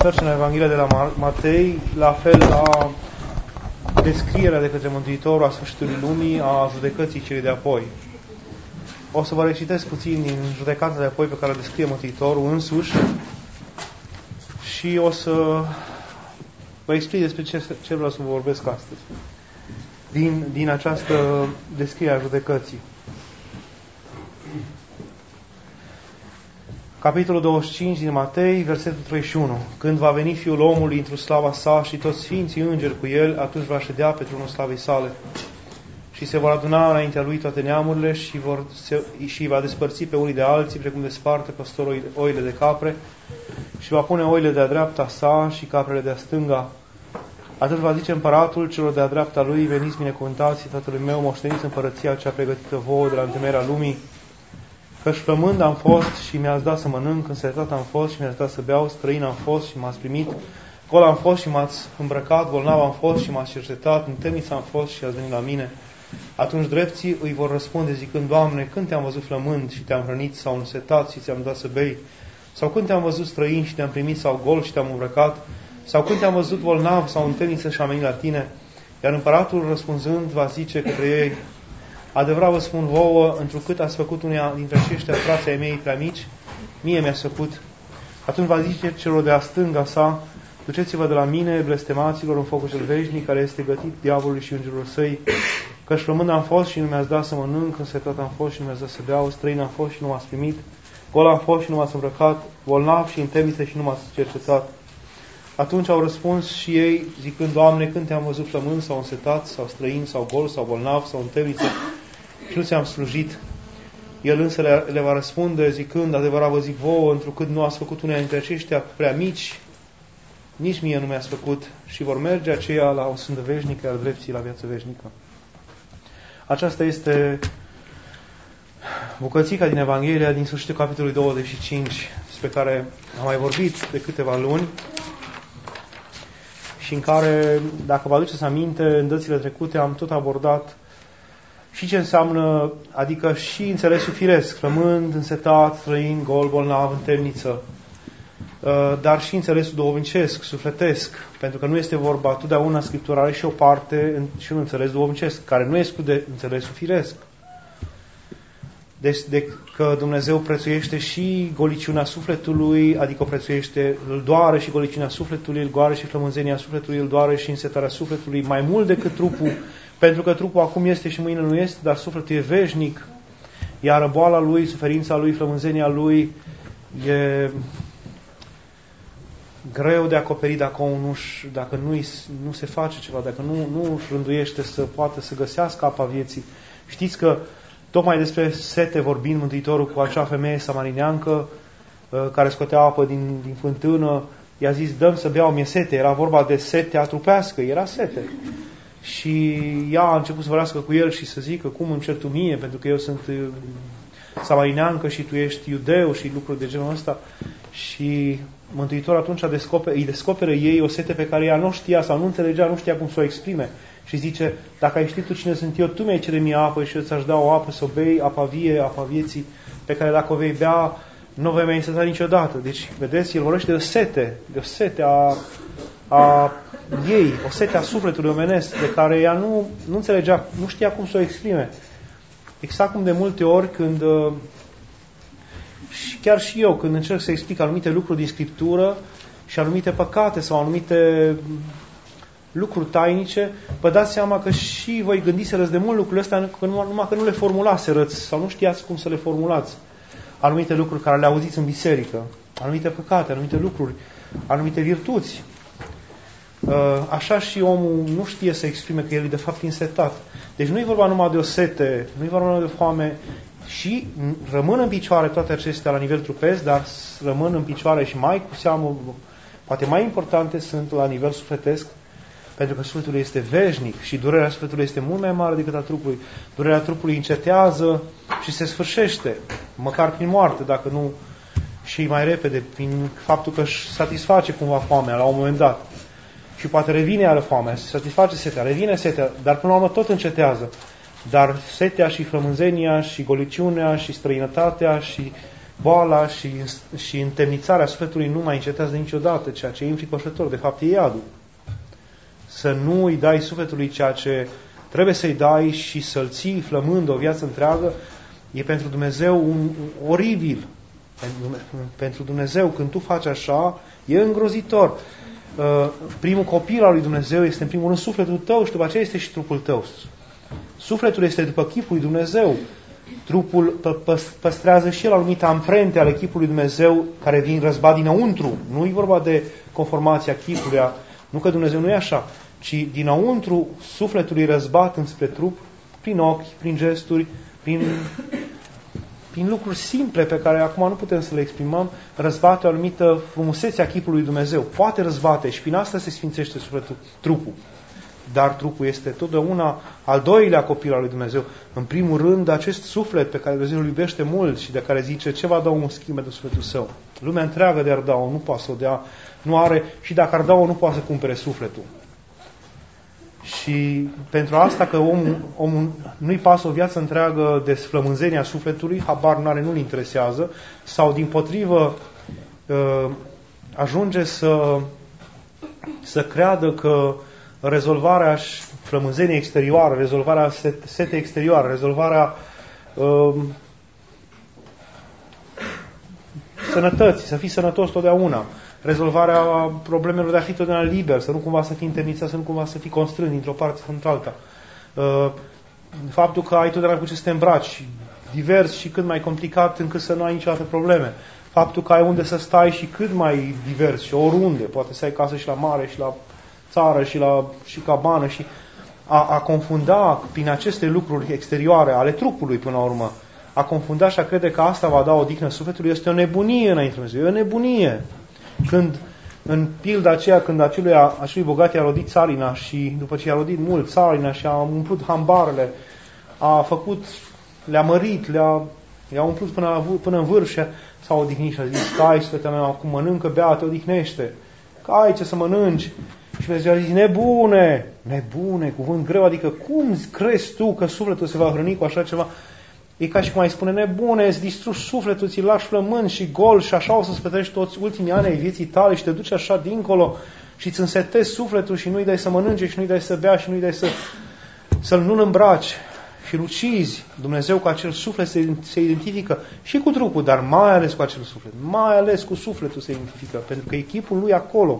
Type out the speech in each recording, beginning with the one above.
întoarcem la Evanghelia de la Matei, la fel la descrierea de către Mântuitorul a sfârșitului lumii, a judecății celei de apoi. O să vă recitesc puțin din judecata de apoi pe care o descrie Mântuitorul însuși și o să vă explic despre ce vreau să vă vorbesc astăzi. Din această descriere a judecății. Capitolul 25 din Matei, versetul 31. Când va veni Fiul omului într-o slava sa și toți sfinții îngeri cu el, atunci va ședea pe tronul slavei sale. Și se vor aduna înaintea lui toate neamurile și va despărți pe unii de alții, precum desparte păstorul oile de capre, și va pune oile de-a dreapta sa și caprele de-a stânga. Atunci va zice împăratul celor de-a dreapta lui: veniți binecuvântați Tatălui meu, moșteniți împărăția cea pregătită vouă de la întemeierea lumii. Căci flămând am fost și mi-ați dat să mănânc, însetat am fost și mi-ați dat să beau, străin am fost și m-ați primit, gol am fost și m-ați îmbrăcat, bolnav am fost și m-ați cercetat, în temniță am fost și ați venit la mine. Atunci drepții îi vor răspunde zicând: Doamne, când te-am văzut flămând și te-am hrănit, sau însetat și ți-am dat să bei? Sau când te-am văzut străin și te-am primit, sau gol și te-am îmbrăcat? Sau când te-am văzut bolnav sau în temniță și am venit la tine? Iar împăratul răspunzând va zice către ei: adevărat vă spun vouă, întrucât ați făcut uneia dintre aceștia frații ai mei prea mici, mie mi-ați făcut. Atunci va zice celor de-a stânga sa: duceți-vă de la mine, blestemaților, în focul cel veșnic, care este gătit diavolului și îngerilor săi, căci flămând am fost și nu mi-ați dat să mănânc, însetat am fost și nu mi-ați dat să beau, străin am fost și nu m-ați primit, gol am fost și nu m-ați îmbrăcat, bolnav și în temniță și nu m-ați cercetat. Atunci au răspuns și ei, zicând: Doamne, când te-am văzut flămând sau însetat, sau străin, sau gol, sau bolnav, sau în temniță și nu ți-am slujit? El însă le va răspunde zicând: adevărat vă zic vouă, întrucât nu ați făcut unea dintre aceștia prea mici, nici mie nu mi-ați făcut. Și vor merge aceia la o sândă veșnică, iar drepții la viață veșnică. Aceasta este bucățica din Evanghelia din sfârșitul capitolului 25, despre care am mai vorbit de câteva luni și în care, dacă vă aduceți aminte, în dățile trecute am tot abordat și ce înseamnă, adică și înțelesul firesc, flămând, însetat, străin, gol, bolnav, în temniță, dar și înțelesul duhovnicesc, sufletesc, pentru că nu este vorba, totdeauna Scriptura are și o parte și un înțeles duhovnicesc, care nu exclude înțelesul firesc. Deci că Dumnezeu prețuiește și goliciunea sufletului, adică o prețuiește, îl doare și goliciunea sufletului, îl doare și flămânzenia sufletului, îl doare și însetarea sufletului, mai mult decât trupul, pentru că trupul acum este și mâine nu este, dar sufletul e veșnic, iar boala lui, suferința lui, flămânzenia lui e greu de acoperit dacă nu se face ceva, dacă nu își rânduiește să poată să găsească apa vieții. Știți că tocmai despre sete vorbind Mântuitorul cu acea femeie samarineancă care scotea apă din fântână, i-a zis: dăm să beau, mi-e sete. Era vorba de setea trupească, era sete. Și ea a început să vorbească cu el și să zică: cum îmi cer tu mie, pentru că eu sunt samarineancă și tu ești iudeu și lucruri de genul ăsta. Și Mântuitorul atunci îi descoperă ei o sete pe care ea nu știa sau nu înțelegea, nu știa cum să o exprime. Și zice: dacă ai ști tu cine sunt eu, tu mi-ai cere mie apă și eu ți-aș da o apă să o bei, apa vie, apa vieții, pe care dacă o vei bea, nu vei mai înseta niciodată. Deci, vedeți, el vorbește de o sete a ei, o sete a sufletului omenesc, de care ea nu înțelegea, nu știa cum să o exprime. Exact cum de multe ori când, și chiar și eu, când încerc să explic anumite lucruri din Scriptură și anumite păcate sau anumite lucruri tainice, vă dați seama că și voi gândiserăți de mult lucrurile astea, numai că nu le formulaserăți sau nu știați cum să le formulați. Anumite lucruri care le auziți în biserică, anumite păcate, anumite lucruri, anumite virtuți. Așa și omul nu știe să exprime că el e de fapt însetat. Deci nu e vorba numai de o sete, nu e vorba numai de foame, și rămân în picioare toate acestea la nivel trupesc, dar rămân în picioare și mai cu seamă, poate mai importante sunt la nivel sufletesc, pentru că sufletul este veșnic și durerea sufletului este mult mai mare decât a trupului. Durerea trupului încetează și se sfârșește, măcar prin moarte, dacă nu și mai repede, prin faptul că își satisface cumva foamea la un moment dat. Și poate revine iară foamea, se satisface setea, revine setea, dar până la urmă tot încetează. Dar setea și flămânzenia și goliciunea și străinătatea și boala și întemnițarea sufletului nu mai încetează niciodată, ceea ce e înfricoșător, de fapt e iadul. Să nu îi dai sufletului ceea ce trebuie să-i dai și să-l ții flămând o viață întreagă, e pentru Dumnezeu un oribil. Pentru Dumnezeu, când tu faci așa, e îngrozitor. Primul copil al lui Dumnezeu este în primul rând sufletul tău și după aceea este și trupul tău. Sufletul este după chipul lui Dumnezeu. Trupul păstrează și el anumite amprente ale chipului lui Dumnezeu care vin răzbat dinăuntru. Nu e vorba de conformația chipului, nu că Dumnezeu nu e așa, ci dinăuntru sufletul e răzbat înspre trup, prin ochi, prin gesturi, prin lucruri simple pe care acum nu putem să le exprimăm, răzbate o anumită frumusețe a chipului lui Dumnezeu. Poate răzbate și prin asta se sfințește sufletul, trupul. Dar trupul este totdeauna al doilea copil al lui Dumnezeu. În primul rând, acest suflet pe care Dumnezeu îl iubește mult și de care zice ce va da un schimb de sufletul său. Lumea întreagă de ar da-o, nu poate să o dea, nu are, și dacă ar da-o, nu poate să cumpere sufletul. Și pentru asta că omul nu-i pasă o viață întreagă de flămânzenia sufletului, habar n-are, nu-l interesează, sau din-potrivă ajunge să creadă că rezolvarea flămânzeniei exterioare, rezolvarea setei exterioare, rezolvarea sănătății, să fii sănătos totdeauna, rezolvarea problemelor de a fi totdeauna liber, să nu cumva să fii întemnițat, să nu cumva să fii constrâns dintr-o parte sau într-alta. Faptul că ai totdeauna cu ce să te îmbraci, divers și cât mai complicat încât să nu ai niciodată probleme. Faptul că ai unde să stai și cât mai divers și oriunde, poate să ai casă și la mare și la țară și cabană și a confunda prin aceste lucruri exterioare ale trupului până la urmă, a confunda și a crede că asta va da odihnă sufletului este o nebunie înainte de Dumnezeu, e o nebunie. Când, în pilda aceea, când acelui bogat i-a rodit țarina și după ce i-a rodit mult țarina și a umplut hambarele, le-a mărit, le-a umplut până în vârf și s-a odihnit și a zis, stai, sfătea mea, acum mănâncă, bea, te odihnește, că ai ce să mănânci. Și Dumnezeu a zis, nebune, cuvânt greu, adică cum crezi tu că sufletul se va hrăni cu așa ceva? E ca și cum ai spune, nebune, îți distrugi sufletul, ți-l lași flămând și gol și așa o să-ți petrești toți ultimii ani ai vieții tale și te duci așa dincolo și îți însetezi sufletul și nu-i dai să mănânce și nu-i dai să bea și nu-i dai să-l nu-l îmbraci și-l ucizi. Dumnezeu cu acel suflet se identifică și cu trupul, dar mai ales cu acel suflet. Mai ales cu sufletul se identifică, pentru că e chipul lui acolo.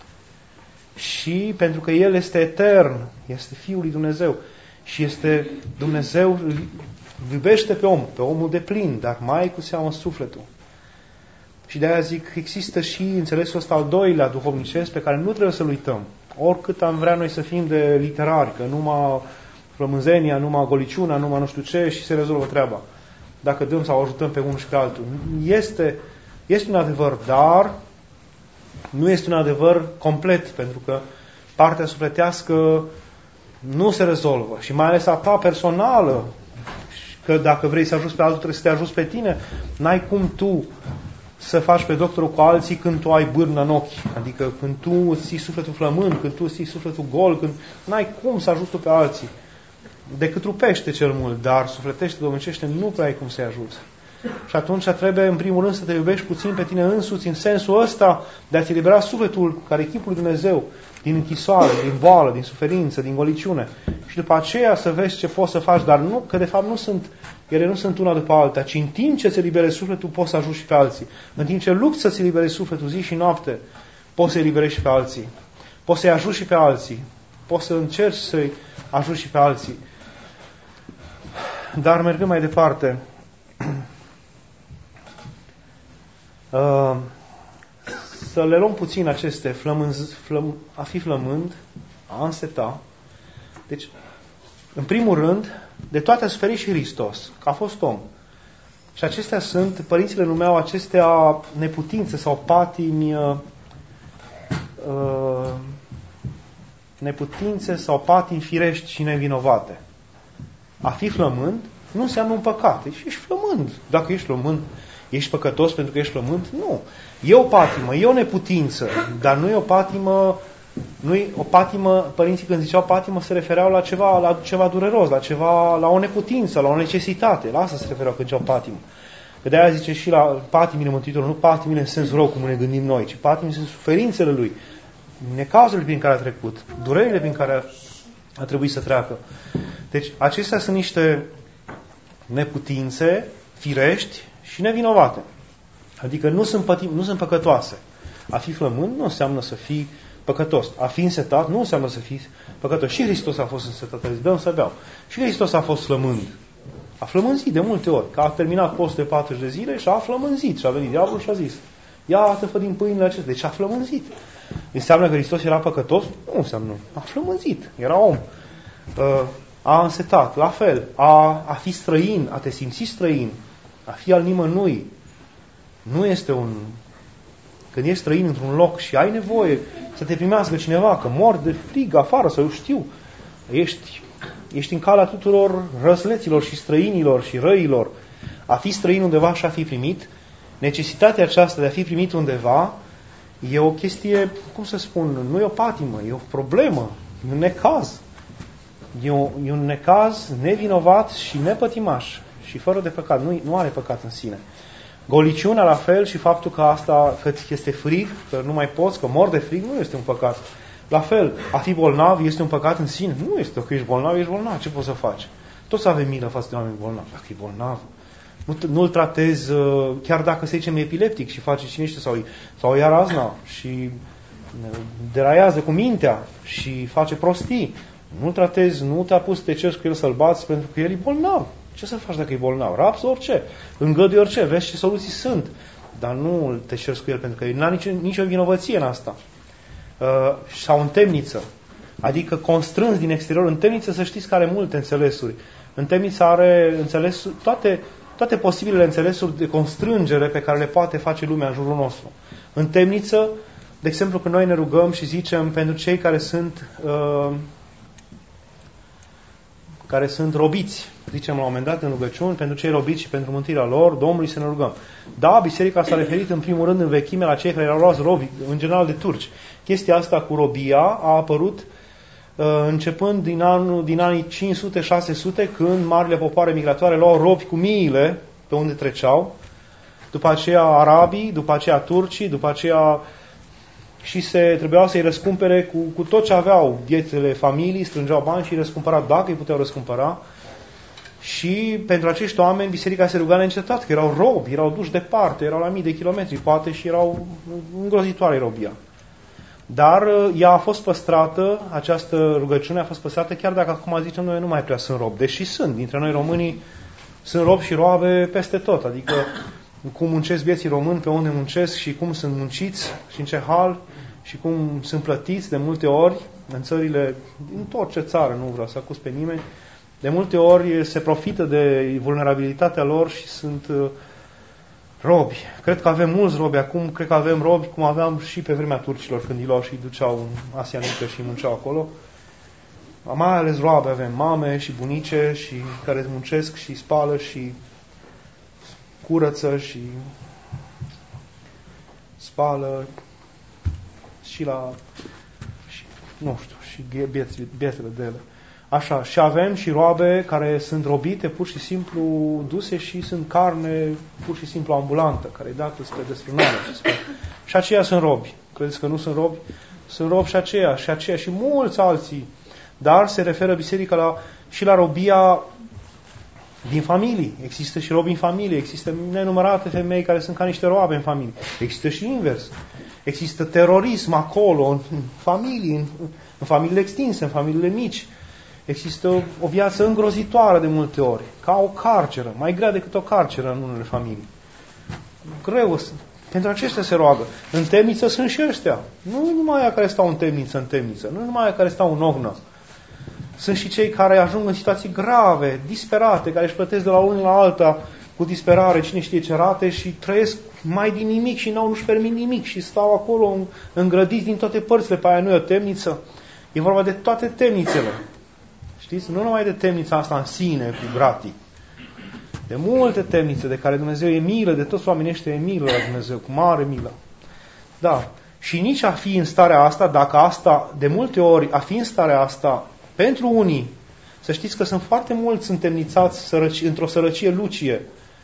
Și pentru că El este etern, este Fiul lui Dumnezeu și este Dumnezeu, iubește pe omul de plin, dar mai cu seamă sufletul. Și de aia zic, există și înțelesul ăsta al doilea duhovnicesc pe care nu trebuie să-l uităm. Oricât am vrea noi să fim de literari, că numai flămânzenia, numai goliciuna, numai nu știu ce și se rezolvă treaba. Dacă dăm sau ajutăm pe unul și pe altul. Este un adevăr, dar nu este un adevăr complet, pentru că partea sufletească nu se rezolvă. Și mai ales a ta personală, că dacă vrei să ajuți pe altul, trebuie să te ajuți pe tine. N-ai cum tu să faci pe doctorul cu alții când tu ai bârnă în ochi. Adică când tu îți ții sufletul flămând, când tu îți ții sufletul gol, când n-ai cum să ajuți tu pe alții. Decât trupește cel mult, dar sufletește, domnicește, nu prea ai cum să-i ajuți. Și atunci trebuie, în primul rând, să te iubești puțin pe tine însuți, în sensul ăsta de a-ți elibera sufletul, care e chipul lui Dumnezeu, din închisoare, din boală, din suferință, din goliciune. Și după aceea să vezi ce poți să faci, dar nu, că de fapt ele nu sunt una după alta, ci în timp ce îți eliberezi sufletul, poți să ajuți și pe alții. În timp ce lupți să-ți eliberezi sufletul zi și noapte, poți să-i eliberezi și pe alții. Poți să-i ajuți și pe alții. Poți să încerci să-i ajuți și pe alții. Dar mergând mai departe, să le luăm puțin aceste a fi flămând, a înseta. Deci, în primul rând, de toate a suferit și Hristos, că a fost om. Și acestea sunt, părinții le numeau acestea neputințe sau patimi, neputințe sau patimi firești și nevinovate. A fi flămând nu înseamnă un păcat. Deci ești flămând. Dacă ești flămând, ești păcătos pentru că ești flămând? Nu. E o patimă, e o neputință, dar nu e o patimă, părinții când ziceau patimă se refereau la ceva dureros, la o neputință, la o necesitate. La asta se refereau când ziceau patimă. Că de-aia zice și la patimile Mântuitorului, nu patimile în sens rău cum ne gândim noi, ci patimile în suferințele Lui, necazurile prin care a trecut, durerile prin care a trebuit să treacă. Deci acestea sunt niște neputințe firești și nevinovate. Adică nu sunt păcătoase. A fi flămând nu înseamnă să fii păcătos. A fi însetat nu înseamnă să fii păcătos. Și Hristos a fost însetat, a zis, dăm să beau. Și Hristos a fost flămând. A flămânzit de multe ori. Că a terminat postul de 40 de zile și a flămânzit. Și a venit diavolul și a zis, ia-te fă din pâinile acestea. Deci a flămânzit. Înseamnă că Hristos era păcătos? Nu înseamnă. A flămânzit. Era om. A însetat. La fel. A fi străin, a te simți străin, a fi al nimănui. Nu este un... Când ești străin într-un loc și ai nevoie să te primească cineva, că mori de frig afară, sau eu știu, ești în calea tuturor răsleților și străinilor și răilor. A fi străin undeva și a fi primit, necesitatea aceasta de a fi primit undeva e o chestie, cum să spun, nu e o patimă, e o problemă, e un necaz. E un necaz nevinovat și nepătimaș și fără de păcat, nu are păcat în sine. Goliciunea la fel și faptul că că este frig, că nu mai poți, că mor de frig, nu este un păcat. La fel, a fi bolnav este un păcat în sine. Nu este că ești bolnav, ce poți să faci? Toți avem milă față de oameni bolnavi. Dacă e bolnav, nu-l tratezi, chiar dacă se zicem epileptic și face cine știe, sau ia razna și deraiază cu mintea și face prostii. Nu-l tratezi, nu te-a pus să te ceri cu el să-l bați pentru că el e bolnav. Ce să faci dacă e bolnav? Rapsă orice, îngădui orice, vezi ce soluții sunt. Dar nu te ceri cu el pentru că el n-a nicio vinovăție în asta. Sau în temniță. Adică constrâns din exterior în temniță, să știți că are multe înțelesuri. În temniță are înțelesuri, toate posibilele înțelesuri de constrângere pe care le poate face lumea în jurul nostru. În temniță, de exemplu, când noi ne rugăm și zicem pentru cei care sunt robiți, zicem la un moment dat în rugăciuni, pentru cei robiți și pentru mântuirea lor, Domnului să ne rugăm. Da, biserica s-a referit în primul rând în vechime la cei care erau luați robi, în general de turci. Chestia asta cu robia a apărut începând din anii 500-600, când marile popoare migratoare luau robi cu miile pe unde treceau, după aceea arabii, după aceea turcii, după aceea și trebuiau să-i răscumpere cu tot ce aveau, viețile familii, strângeau bani și îi răscumpăra dacă îi puteau răscumpăra. Și pentru acești oameni biserica se ruga neîncetat, că erau robi, erau duși departe, erau la mii de kilometri, poate, și erau îngrozitoare robia. Dar ea a fost păstrată, această rugăciune a fost păstrată, chiar dacă acum zicem noi nu mai prea sunt robi, deși sunt, dintre noi românii sunt robi și roabe peste tot, adică cum muncesc vieții români, pe unde muncesc și cum sunt munciți și în ce hal și cum sunt plătiți de multe ori în țările, din orice țară, nu vreau să acuz pe nimeni, de multe ori se profită de vulnerabilitatea lor și sunt robi. Cred că avem mulți robi acum, cred că avem robi cum aveam și pe vremea turcilor, când îi luau și îi duceau în Asia Mică și îi munceau acolo. Mai ales roabe avem, mame și bunice și care muncesc și spală și curăță și spală și nu știu, și bietele de ele. Așa, și avem și roabe care sunt robite, pur și simplu duse și sunt carne pur și simplu ambulantă, care e dată spre desfrânare. Și aceia sunt robi. Credeți că nu sunt robi? Sunt robi și aceia și mulți alții. Dar se referă biserica și la robia din familii. Există și robi în familie, există nenumărate femei care sunt ca niște roabe în familie. Există și invers. Există terorism acolo, în familii, în familiile extinse, în familiile mici. Există o viață îngrozitoare de multe ori, ca o carceră, mai grea decât o carceră în unele familii. Greu, pentru aceștia se roagă. În temniță sunt și ăștia. Nu numai aia care stau în temniță, nu numai aia care stau în ognă. Sunt și cei care ajung în situații grave, disperate, care își plătesc de la unul la alta cu disperare, cine știe ce rate, și trăiesc mai din nimic și nu-și permit nimic și stau acolo îngrădiți din toate părțile. Pe aia nu e o temniță. E vorba de toate temnițele. Știți? Nu numai de temnița asta în sine, cu gratii. De multe temnițe de care Dumnezeu e milă, de toți oamenii ăștia e milă la Dumnezeu, cu mare milă. Da. Și nici a fi în starea asta, dacă asta, de multe ori, a fi în starea asta, pentru unii, să știți că sunt foarte mulți întemnițați într-o sărăcie lucie.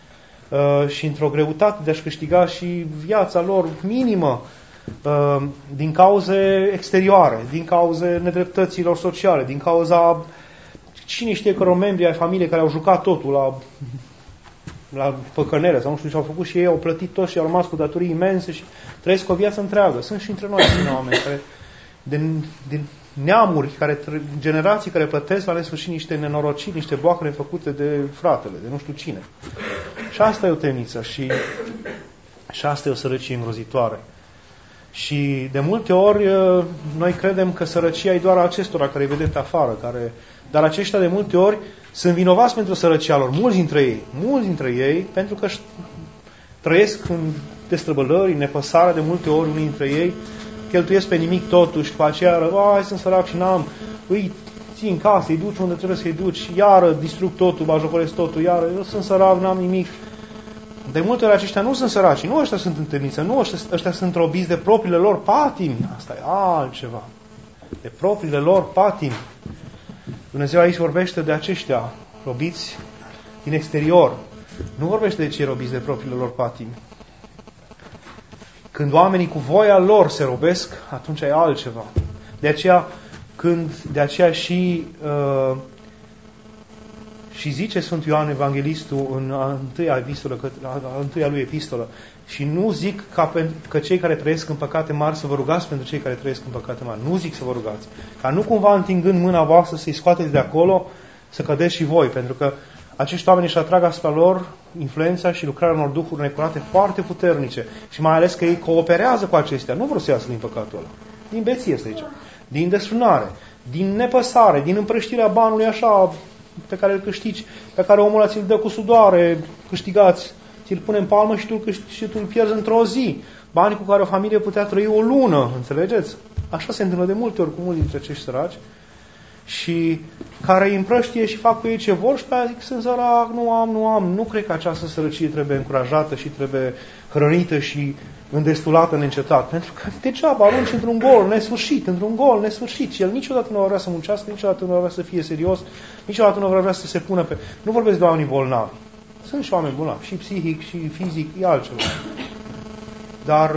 și într-o greutate de a-și câștiga și viața lor minimă din cauze exterioare, din cauze nedreptăților sociale, din cauza cine știe căror membri ai familiei care au jucat totul la păcănere sau nu știu ce au făcut și ei au plătit tot și au rămas cu datorii imense și trăiesc o viață întreagă. Sunt și între noi oameni care din neamuri, generații care plătesc la nesfârșit niște nenorociri, niște boacre făcute de fratele, de nu știu cine. Și asta e o temniță și asta e o sărăcie îngrozitoare. Și de multe ori noi credem că sărăcia e doar a acestora care îi vedem pe afară, dar aceștia de multe ori sunt vinovați pentru sărăcia lor, mulți dintre ei, pentru că trăiesc în destrăbălări, în nepăsare, de multe ori unii dintre ei cheltuiesc pe nimic totuși, după aceea, sunt sărac și n-am, îi ții în casă, îi duci unde trebuie să-i duci, iară distrug totul, bajocoresc totul, iară, eu sunt sărac, n-am nimic. De multe ori aceștia nu sunt săraci, nu ăștia sunt în temniță, nu ăștia sunt robiți de propriile lor patimi. Asta e altceva. De propriile lor patimi. Dumnezeu aici vorbește de aceștia robiți din exterior. Nu vorbește de cei robiți de propriile lor patimi. Când oamenii cu voia lor se robesc, atunci e altceva. De aceea și zice Sfântul Ioan Evanghelistul în a întâia lui epistolă, și nu zic că cei care trăiesc în păcate mari să vă rugați pentru cei care trăiesc în păcate mari. Nu zic să vă rugați. Ca nu cumva întingând mâna voastră să-i scoateți de acolo, să cădeți și voi. Pentru că acești oameni își atrag asupra lor influența și lucrarea unor duhuri necurate foarte puternice. Și mai ales că ei cooperează cu acestea. Nu vor să iasă din păcatul ăla. Din beție este aici. Din desfrânare. Din nepăsare. Din împrăștirea banului așa pe care îl câștigi, pe care omul ăla ți-l dă cu sudoare, câștigați, ți-l pune în palmă și tu îl pierzi într-o zi. Banii cu care o familie putea trăi o lună, înțelegeți? Așa se întâmplă de multe ori cu mulți dintre acești săraci și care îi împrăștie și fac cu ei ce vor și pe aia zic, sunt sărac, nu am. Nu cred că această sărăcie trebuie încurajată și trebuie hrănită și îndestulată neîncetat. Pentru că degeaba arunci într-un gol nesfârșit. Și el niciodată nu va vrea să muncească, niciodată nu va vrea să fie serios, niciodată nu va vrea să se pună pe... Nu vorbesc de oamenii bolnavi. Sunt și oameni bolnavi, și psihic, și fizic, e altceva. Dar...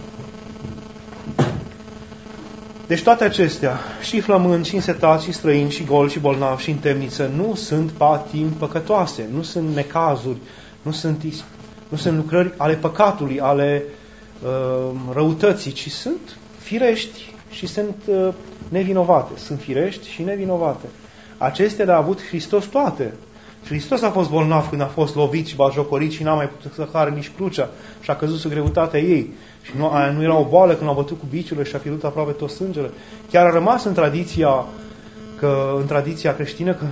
Deci toate acestea, și flămânzi, și însetați, și străini, și goli, și bolnavi, și în temniță, nu sunt patimi păcătoase, nu sunt necazuri, nu sunt lucrări ale păcatului, ale răutății, ci sunt firești și sunt nevinovate. Sunt firești și nevinovate. Acestea le-a avut Hristos toate. Hristos a fost bolnav când a fost lovit și batjocorit și n-a mai putut să care nici crucea și a căzut sub greutatea ei. Și nu era o boală când l-au bătut cu biciurile și a pierdut aproape tot sângele. Chiar a rămas în tradiția creștină că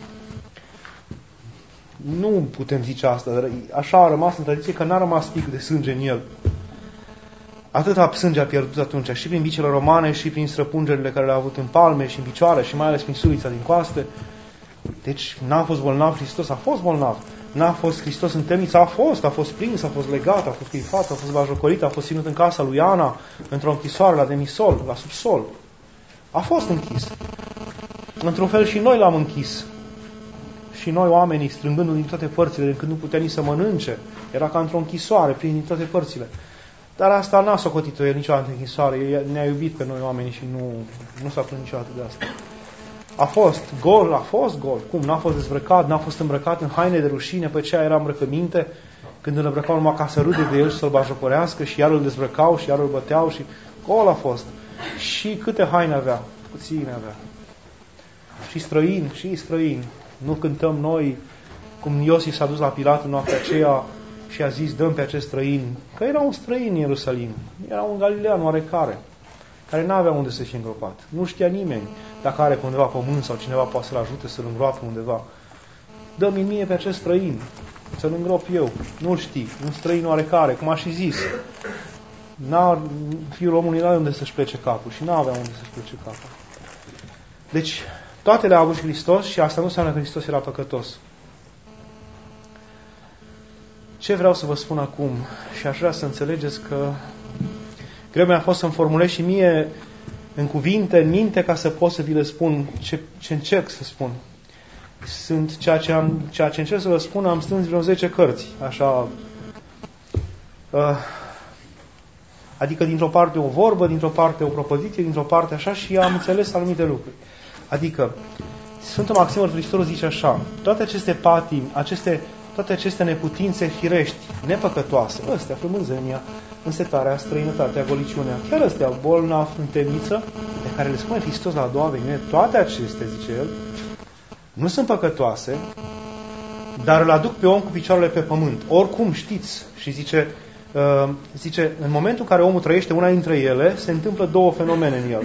nu putem zice asta, dar așa a rămas în tradiție că n-a rămas pic de sânge în el. Atâta sânge a pierdut atunci și prin bicile romane și prin străpungerile care le-a avut în palme și în picioare și mai ales prin sulița din coaste. Deci n-a fost bolnav Hristos, a fost bolnav. N-a fost Hristos în temniță, a fost prins, a fost legat, a fost cuifat, a fost bajocorit, a fost ținut în casa lui Ana, într-o închisoare, la demisol, la subsol. A fost închis. Într-un fel și noi l-am închis. Și noi oamenii, strângându-l din toate părțile, când nu putea nici să mănânce, era ca într-o închisoare, prin din toate părțile. Dar asta n-a socotit-o el niciodată închisoare, el ne-a iubit pe noi oamenii și nu s-a plâns niciodată de asta. A fost gol. Cum? N-a fost dezbrăcat, n-a fost îmbrăcat în haine de rușine, pe aceea era îmbrăcăminte, când îl îmbrăcau numai ca să râde de el și să-l bajocorească și iar îl dezbrăcau și iar îl băteau și gol a fost. Și câte haine avea? Puține avea. Și străini. Nu cântăm noi cum Iosif s-a dus la Pilat în noaptea aceea și a zis, dăm pe acest străin, că era un străin în Ierusalim, era un galilean oarecare, care n-avea unde să fie îngropat. Nu știa nimeni dacă are pe undeva pământ sau cineva poate să-l ajute să-l îngroape undeva. Dă-mi mie pe acest străin, să-l îngrop eu. Nu-l știi, un străin oarecare, cum a și zis. Fiul omului n-avea unde să-și plece capul și n-avea unde să-și plece capul. Deci, toate le-a avut Hristos și asta nu înseamnă că Hristos era păcătos. Ce vreau să vă spun acum? Și aș vrea să înțelegeți că greu mi-a fost să-mi formulez și mie în cuvinte, în minte, ca să pot să vi le spun ce încerc să spun. sunt ceea ce încerc să vă spun, am strâns vreo 10 cărți, așa, adică dintr-o parte o vorbă, dintr-o parte o propoziție, dintr-o parte așa, și am înțeles anumite lucruri. Adică, Sfântul Maxim Mărturisitorul zice așa: toate aceste patimi, toate aceste neputințe firești, nepăcătoase, astea, flămânzenia, însetarea, străinătatea, goliciunea, chiar astea, bolnav, în temniță, de care le spune Hristos la a doua venire, toate acestea, zice el, nu sunt păcătoase, dar îl aduc pe om cu picioarele pe pământ. Oricum știți, și zice, în momentul în care omul trăiește una dintre ele, se întâmplă două fenomene în el.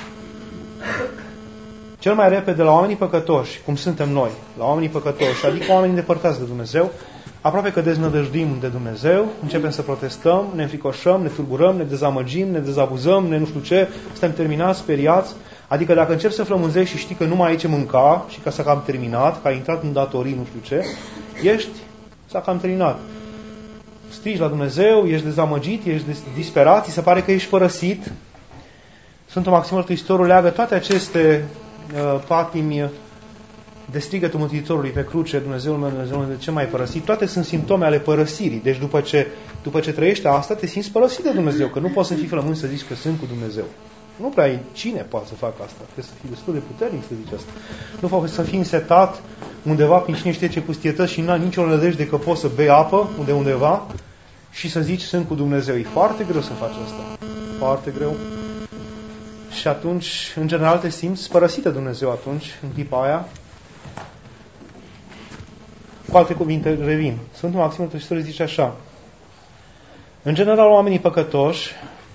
Cel mai repede la oamenii păcătoși, cum suntem noi, la oamenii păcătoși, adică oamenii îndepărtați de Dumnezeu, aproape că deznădăjduim de Dumnezeu, începem să protestăm, ne înfricoșăm, ne tulburăm, ne dezamăgim, ne dezabuzăm, ne nu știu ce, suntem terminați, speriați. Adică dacă începi să flămânzești și știi că nu mai ai ce mânca și că s-a cam terminat, că ai intrat în datorii, nu știu ce, s-a cam terminat. Strigi la Dumnezeu, ești dezamăgit, ești disperat, ți se pare că ești părăsit. Sfântul Maxim Mărturisitorul leagă toate aceste patimi de strigătul Mântuitorului pe cruce: Dumnezeul meu, Dumnezeul meu, de ce m-ai părăsit? Toate sunt simptome ale părăsirii. Deci după ce trăiești asta, te simți părăsit de Dumnezeu, că nu poți să fii flămând să zici că sunt cu Dumnezeu. Nu prea ai cine poate să facă asta. Trebuie să fii destul de puternic să zici asta. Nu poți să fii însetat undeva prin cine știe ce pustietăți și n-ai nicio nădejde că poți să bei apă undeva și să zici sunt cu Dumnezeu. E foarte greu să faci asta. Foarte greu. Și atunci, în general, te simți părăsit de Dumnezeu atunci, în clipa aia. Cu alte cuvinte, revin. Sfântul Maxim Mărturisitorul zice așa: în general, oamenii păcătoși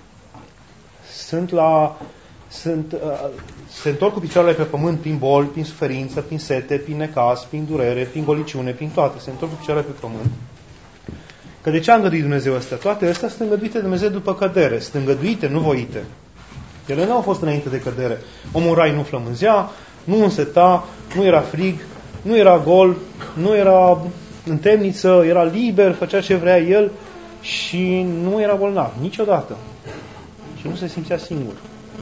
se întorc cu picioarele pe pământ prin boli, prin suferință, prin sete, prin necaz, prin durere, prin goliciune, prin toate. Se întorc cu picioarele pe pământ. Că de ce a îngăduit Dumnezeu astea? Toate astea sunt îngăduite de Dumnezeu după cădere. Sunt îngăduite, nu voite. Ele nu au fost înainte de cădere. Omul în rai nu flămânzea, nu înseta, nu era frig, nu era gol, nu era în temniță, era liber, făcea ce vrea el și nu era bolnav. Niciodată. Și nu se simțea singur.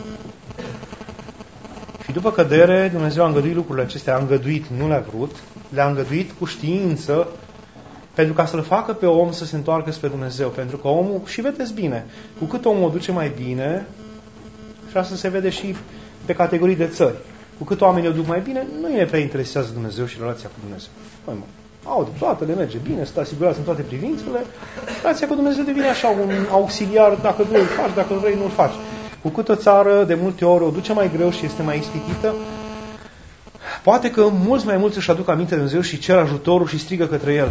Și după cădere, Dumnezeu a îngăduit lucrurile acestea. A îngăduit, nu le-a vrut, le-a îngăduit cu știință, pentru ca să-l facă pe om să se întoarcă spre Dumnezeu. Pentru că omul, și vedeți bine, cu cât omul o duce mai bine, și asta se vede și pe categorii de țări, cu cât oamenii o duc mai bine, nu îi prea interesează Dumnezeu și relația cu Dumnezeu. Au de toate, le merge bine, sunt asigurați în toate privințele, relația cu Dumnezeu devine așa un auxiliar, dacă vrei îl faci, dacă vrei nu îl faci. Cu cât o țară de multe ori o duce mai greu și este mai ispitită, poate că mai mulți își aduc aminte de Dumnezeu și cer ajutorul și strigă către El.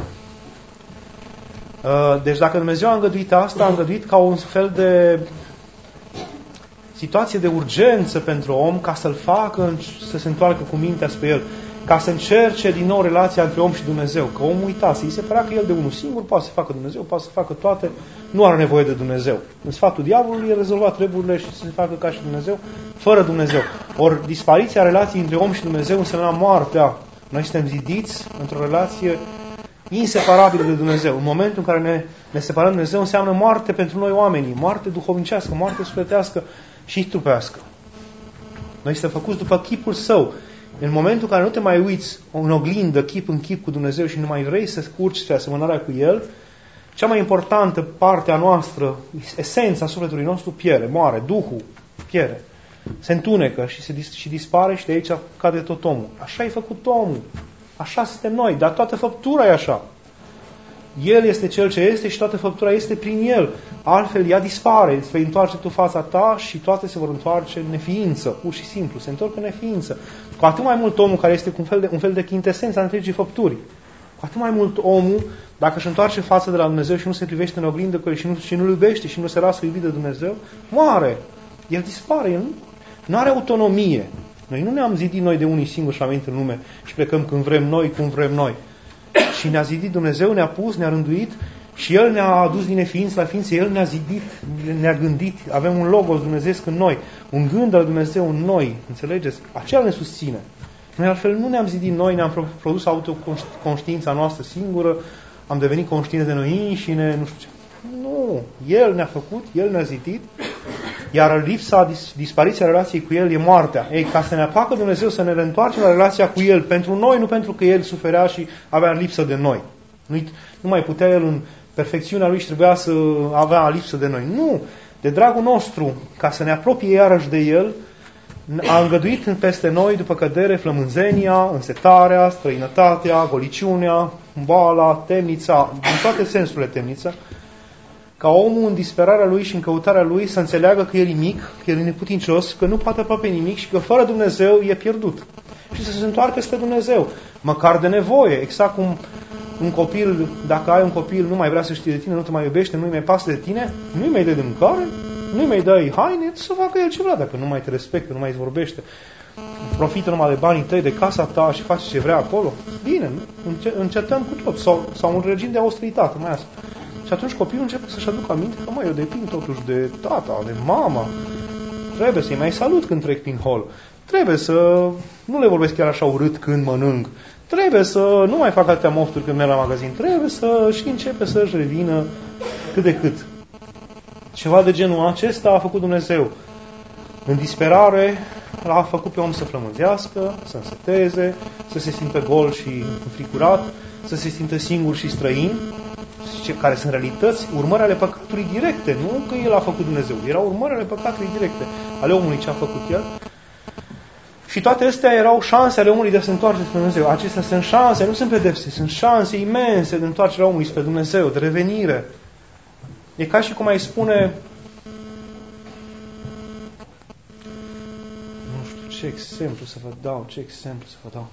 Deci dacă Dumnezeu a îngăduit asta, a îngăduit ca un fel de situație de urgență pentru om, ca să-l facă să se întoarcă cu mintea spre El, ca să încerce din nou relația între om și Dumnezeu. Că omul uitase, îi se părea că el de unul singur poate să facă Dumnezeu, poate să facă toate, nu are nevoie de Dumnezeu. În sfatul diavolului e rezolvat treburile și să se facă ca și Dumnezeu, fără Dumnezeu. Ori dispariția relației între om și Dumnezeu însemna moartea. Noi suntem zidiți într-o relație inseparabilă de Dumnezeu. În momentul în care ne separăm de Dumnezeu, înseamnă moarte pentru noi oamenii, moarte duhovnicească, moarte sufletească și trupească. Noi suntem făcuți după chipul Său. În momentul în care nu te mai uiți în oglindă, chip în chip cu Dumnezeu și nu mai vrei să urci spre asemănarea cu El, cea mai importantă parte a noastră, esența sufletului nostru pierde, moare, Duhul pierde, se întunecă și dispare și de aici cade tot omul. Așa e făcut omul, așa suntem noi, dar toată făptura e așa. El este Cel ce este și toată făptura este prin El. Altfel ea dispare, îți vei întoarce tu fața ta și toate se vor întoarce în neființă, pur și simplu, se întorc în neființă. Cu atât mai mult omul care este un fel de chintesență a întregii făpturi. Cu atât mai mult omul, dacă își întoarce fața de la Dumnezeu și nu se privește în oglindă cu El și nu-L iubește și nu se lasă iubit de Dumnezeu, moare. El dispare, el nu are autonomie. Noi nu ne-am zidit noi de unii singuri și am venit în lume și plecăm când vrem noi, cum vrem noi. Și ne-a zidit Dumnezeu, ne-a pus, ne-a rânduit și El ne-a adus din neființă la ființă, El ne-a zidit, ne-a gândit, avem un logos dumnezeiesc în noi, un gând al Dumnezeu în noi, înțelegeți? Acela ne susține. Noi altfel nu ne-am zidit noi, ne-am produs autoconștiința noastră singură, am devenit conștienți de noi înșine, nu știu ce. Nu, El ne-a făcut, El ne-a zidit, Iar dispariția relației cu El e moartea. Ei, ca să ne afacă Dumnezeu să ne reîntoarcem la relația cu El, pentru noi, nu pentru că El suferea și avea lipsă de noi. Nu mai putea El în perfecțiunea Lui și trebuia să avea lipsă de noi. Nu! De dragul nostru, ca să ne apropie iarăși de El, a îngăduit peste noi, după cădere, flămânzenia, însetarea, străinătatea, goliciunea, boala, temnița, în toate sensurile temnița, ca omul în disperarea lui și în căutarea lui să înțeleagă că el e mic, că el e neputincios, că nu poate aproape nimic și că fără Dumnezeu e pierdut. Și să se întoarcă spre Dumnezeu, măcar de nevoie, exact cum un copil, dacă ai un copil, nu mai vrea să știe de tine, nu te mai iubește, nu-i mai pasă de tine, nu-i mai dai de mâncare, nu-i mai dai haine, să facă el ce vrea, dacă nu mai te respectă, nu mai îți vorbește, profită numai de banii tăi, de casa ta și face ce vrea acolo. Bine, încetăm cu tot, sau un regim de austeritate, mai asta. Și atunci copilul începe să-și aducă aminte că, eu depind totuși de tata, de mama, trebuie să-i mai salut când trec prin hol, trebuie să nu le vorbesc chiar așa urât când mănânc, trebuie să nu mai fac atâtea mofturi când merg la magazin, trebuie să și începe să-și revină cât de cât. Ceva de genul acesta a făcut Dumnezeu. În disperare l-a făcut pe om să flămânzească, să înseteze, să se simtă gol și înfricurat, să se simtă singur și străin, care sunt realități, urmări ale păcatului directe, nu că El a făcut Dumnezeu, erau urmări ale păcatului directe, ale omului ce a făcut El. Și toate astea erau șanse ale omului de a se întoarce spre Dumnezeu. Acestea sunt șanse, nu sunt pedepse, sunt șanse imense de întoarcerea omului spre Dumnezeu, de revenire. E ca și cum ai spune, nu știu ce exemplu să vă dau,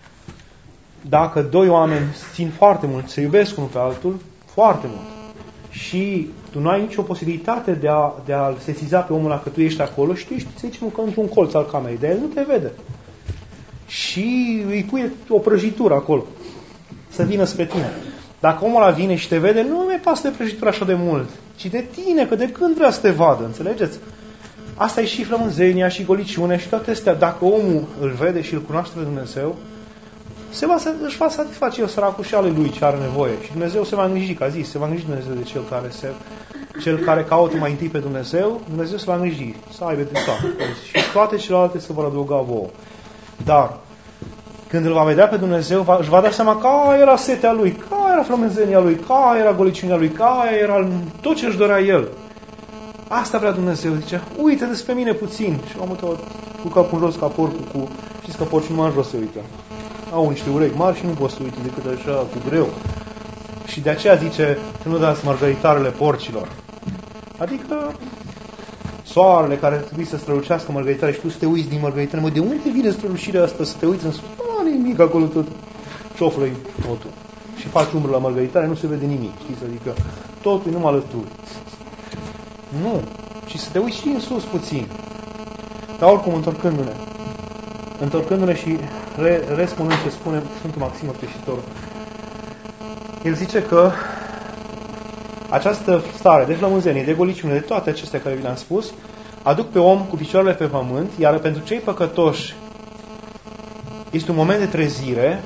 Dacă doi oameni țin foarte mult, se iubesc unul pe altul, foarte mult, și tu nu ai nicio posibilitate de a-l sesiza pe omul ăla că tu ești acolo și tu ești, să zicem, că într-un colț al camerei, dar el nu te vede. Și îi pui o prăjitură acolo, să vină spre tine. Dacă omul ăla vine și te vede, nu mai pasă de prăjitură așa de mult, ci de tine, că de când vrea să te vadă, înțelegeți? Asta e și flămânzenia, și goliciunea, și toate astea. Dacă omul îl vede și îl cunoaște pe Dumnezeu, își va satisface el săracul și ale lui ce are nevoie. Și Dumnezeu se va îngriji, ca zis, se va îngriji Dumnezeu de cel care caută mai întâi pe Dumnezeu, Dumnezeu se va îngriji, să aibă de toate. Și toate celelalte se vor adăuga vouă. Dar, când îl va vedea pe Dumnezeu, își va da seama că era setea lui, că era flămânzenia lui, că era goliciunea lui, că era tot ce își dorea el. Asta vrea Dumnezeu, zice, uite despre mine puțin. Și omul tot cu capul în jos ca porcul, știți că porcii numai în jos se uită. Au niște urechi mari și nu pot să uite decât așa cu greu. Și de aceea zice să nu dați mărgăritarele porcilor. Adică soarele care trebuie să strălucească mărgăritare și tu să te uiți din mărgăritare. De unde vine strălucirea asta să te uiți în sus? Nu, nimic acolo tot. Cioflă-i totul. Și faci umbră la mărgăritare, nu se vede nimic. Știți? Adică totul e numai alături. Nu. Și să te uiți și în sus puțin. Dar oricum, întorcându-ne și respunând ce spune Sfântul Maxim Mărturisitorul, el zice că această stare de flămânzenie, de goliciune, de toate acestea care vi le-am spus, aduc pe om cu picioarele pe pământ, iar pentru cei păcătoși este un moment de trezire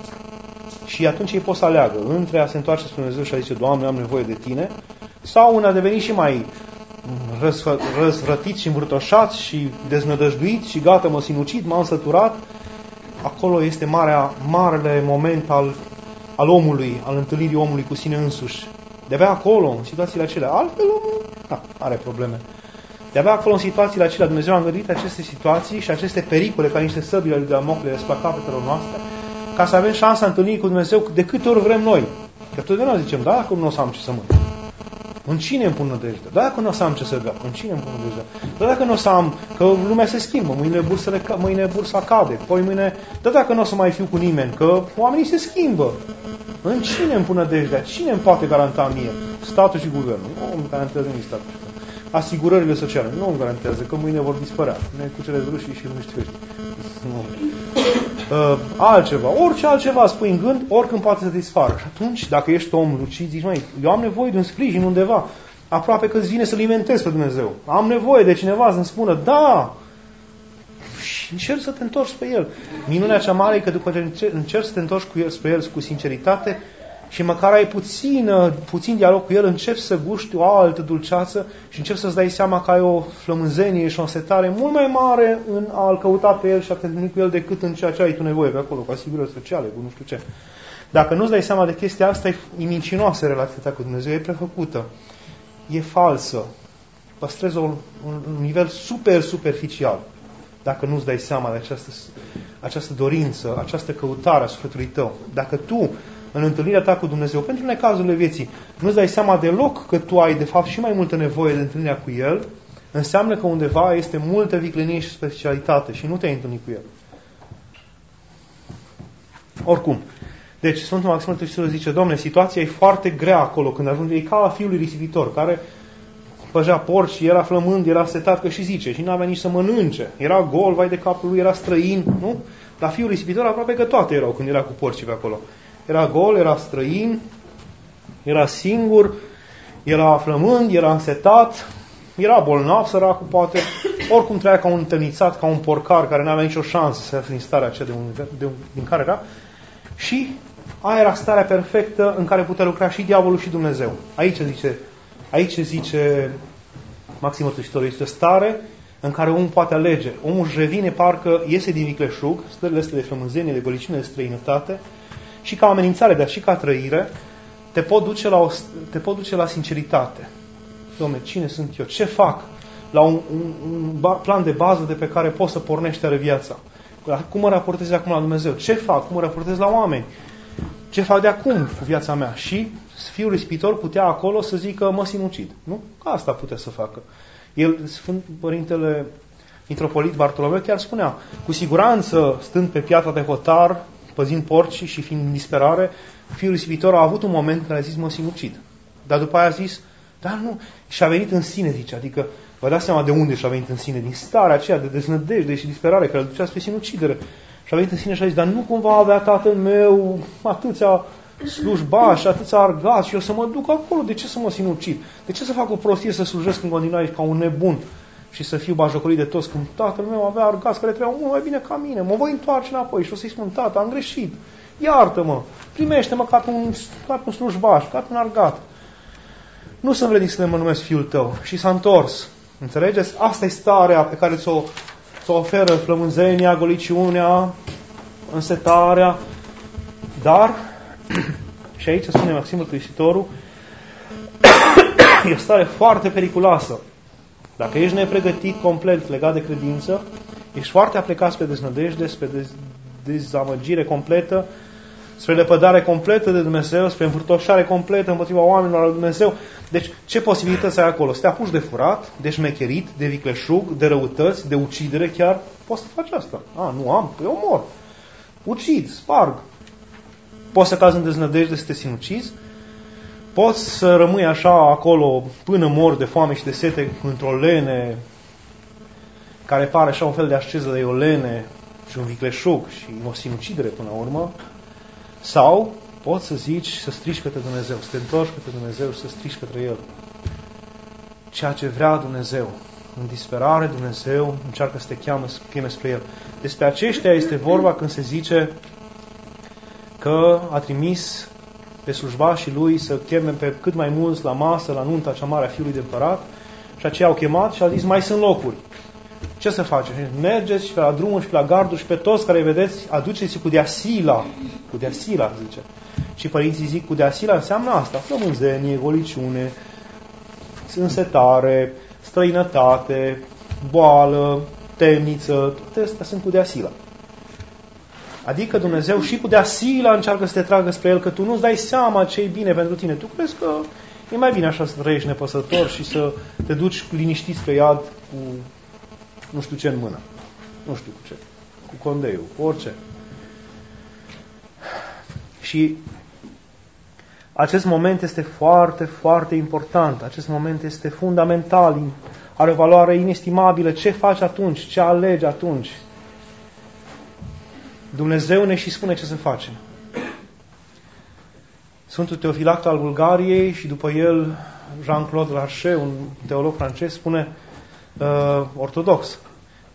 și atunci ei pot să aleagă între a se întoarce spre Dumnezeu și a zice, Doamne, am nevoie de Tine, sau în a deveni și mai răzvrătiți și învârtoșați și deznădăjduiți și gata, mă sinucid, m-am săturat. Acolo este marele moment al omului, al întâlnirii omului cu sine însuși. De-abia acolo, în situațiile acelea, altfel omul are probleme. De-abia acolo, în situațiile acelea, Dumnezeu a îngăduit aceste situații și aceste pericole, ca niște săbile lui Damocle răsplă capetelor noastre, ca să avem șansa întâlnirii cu Dumnezeu de câte ori vrem noi. Că totdeauna zicem, da, dacă nu o să am ce să mănânc. În cine îmi pun nădejdea? Da, dacă nu o să am ce să beau, în cine îmi pun nădejdea? Da, dacă nu o să am, că lumea se schimbă, mâine bursa cade, poi mâine, da, dacă nu o să mai fiu cu nimeni, că oamenii se schimbă. În cine îmi pun nădejdea? Cine îmi poate garanta mie? Statul și guvernul. Nu îmi garantează nici statul. Asigurările sociale. Nu îmi garantează că mâine vor dispărea. Ne cuceresc rușii și nu știu. Altceva. Orice altceva spui în gând, oricând poate să dispară. Și atunci, dacă ești om lucid, zici, măi, eu am nevoie de un sprijin undeva. Aproape că îți vine să-L inventezi pe Dumnezeu. Am nevoie de cineva să-mi spună, da! Și încerci să te întorci spre El. Minunea cea mare e că după ce încerci să te întorci spre El cu sinceritate, și măcar ai puțin dialog cu El, începi să guști o altă dulceață și începi să-ți dai seama că ai o flămânzenie și o setare mult mai mare în a-L căuta pe El și a te întâlni cu El decât în ceea ce ai tu nevoie pe acolo, cu asigurări sociale, cu nu știu ce. Dacă nu-ți dai seama de chestia asta, e mincinoasă relația ta cu Dumnezeu, e prefăcută, e falsă, păstrezi un nivel super superficial. Dacă nu-ți dai seama de această dorință, această căutare a sufletului tău, dacă tu, în întâlnirea ta cu Dumnezeu, pentru necazurile vieții, nu-ți dai seama deloc că tu ai, de fapt, și mai multă nevoie de întâlnirea cu El, înseamnă că undeva este multă viclenie și specialitate și nu te-ai întâlnit cu El. Oricum, deci Sfântul Maxim Mărturisitorul zice, Doamne, situația e foarte grea acolo când ajunge, e ca a fiului risipitor, care păjea porci, era flămând, era setat, că și zice, și n-avea nici să mănânce. Era gol, vai de capul lui, era străin, nu? Dar fiul risipitor aproape că toate erau când era cu porcii pe acolo. Era gol, era străin, era singur, era flămând, era însetat, era bolnav, săracul, poate. Oricum trăia ca un tănițat, ca un porcar care n-avea nicio șansă să iasă din starea aceea din care era. Și aia era starea perfectă în care putea lucra și diavolul și Dumnezeu. Aici zice Maxim Mărturisitorul, este o stare în care omul poate alege. Omul își revine, parcă iese din vicleșug, stările astea de flămânzenie, de goliciune, de străinătate, și ca amenințare, dar și ca trăire, te pot duce la sinceritate. Dom'le, cine sunt eu? Ce fac? La un plan de bază de pe care poți să pornești are viața. Cum mă raportez acum la Dumnezeu? Ce fac? Cum mă raportez la oameni? Ce fac de acum cu viața mea? Și fiul risipitor putea acolo să zică, mă sinucid. Nu? Asta putea să facă. El, Sfânt Părintele Mitropolit Bartolomeu, chiar spunea, cu siguranță, stând pe piatra de hotar, păzind porcii și fiind în disperare, fiul risipitor a avut un moment în care a zis, mă sinucid. Dar după aia a zis, dar nu, și-a venit în sine, zice, adică vă dați seama de unde și-a venit în sine, din starea aceea de deznădejde și disperare care îl ducea spre sinucidere. Și-a venit în sine și a zis, dar nu cumva avea tatăl meu atâția slujbași, atâția argați și eu să mă duc acolo, de ce să mă sinucid? De ce să fac o prostie să slujesc în continuare ca un nebun și să fiu bajocorit de toți când tatăl meu avea argați care trăiau mult mai bine ca mine? Mă voi întoarce înapoi și o să-i spun, tată, am greșit, iartă-mă, primește-mă ca pe un slujbaș, ca pe un argat. Nu sunt vrednic să mă numesc fiul tău. Și s-a întors. Înțelegeți? Asta e starea pe care ți-o oferă flămânzenia, goliciunea, însetarea. Dar, și aici spune Maxim Mărturisitorul, e o stare foarte periculoasă. Dacă ești nepregătit complet legat de credință, ești foarte aplecat spre deznădejde, spre dezamăgire completă, spre lepădare completă de Dumnezeu, spre învârtoșare completă împotriva oamenilor al Dumnezeu. Deci, ce posibilități ai acolo? Să te apuci de furat, de șmecherit, de vicleșug, de răutăți, de ucidere chiar? Poți să faci asta. Nu am, păi omor. Ucid, sparg. Poți să cazi în deznădejde să te sinucizi. Poți să rămâi așa acolo până mor de foame și de sete într-o lene care pare așa un fel de asceză de o lene și un vicleșug și o sinucidere până la urmă. Sau poți să zici, să strici către Dumnezeu, să te întorci către Dumnezeu și să strici către El. Ceea ce vrea Dumnezeu. În disperare Dumnezeu încearcă să te cheme spre El. Despre aceștia este vorba când se zice că a trimis pe slujbașii Lui să cheme pe cât mai mulți la masă, la nunta cea mare a Fiului de Împărat, și aceia au chemat și a zis, mai sunt locuri. Ce să faceți? Mergeți și pe la drumul și pe la gardul și pe toți care vedeți, aduceți cu deasila. Cu deasila, zice. Și părinții zic, cu deasila înseamnă asta. Flămânzenie, goliciune, însetare, străinătate, boală, temniță. Toate astea sunt cu deasila. Adică Dumnezeu și cu deasila încearcă să te tragă spre El, că tu nu-ți dai seama ce e bine pentru tine. Tu crezi că e mai bine așa să trăiești nepăsător și să te duci liniștit spre iad cu nu știu ce în mână. Nu știu cu ce. Cu condeiul, cu orice. Și acest moment este foarte, foarte important. Acest moment este fundamental. Are o valoare inestimabilă. Ce faci atunci? Ce alegi atunci? Dumnezeu ne și spune ce să facem. Sfântul Teofilact al Bulgariei și după el Jean-Claude Larcher, un teolog francez, spune ortodox.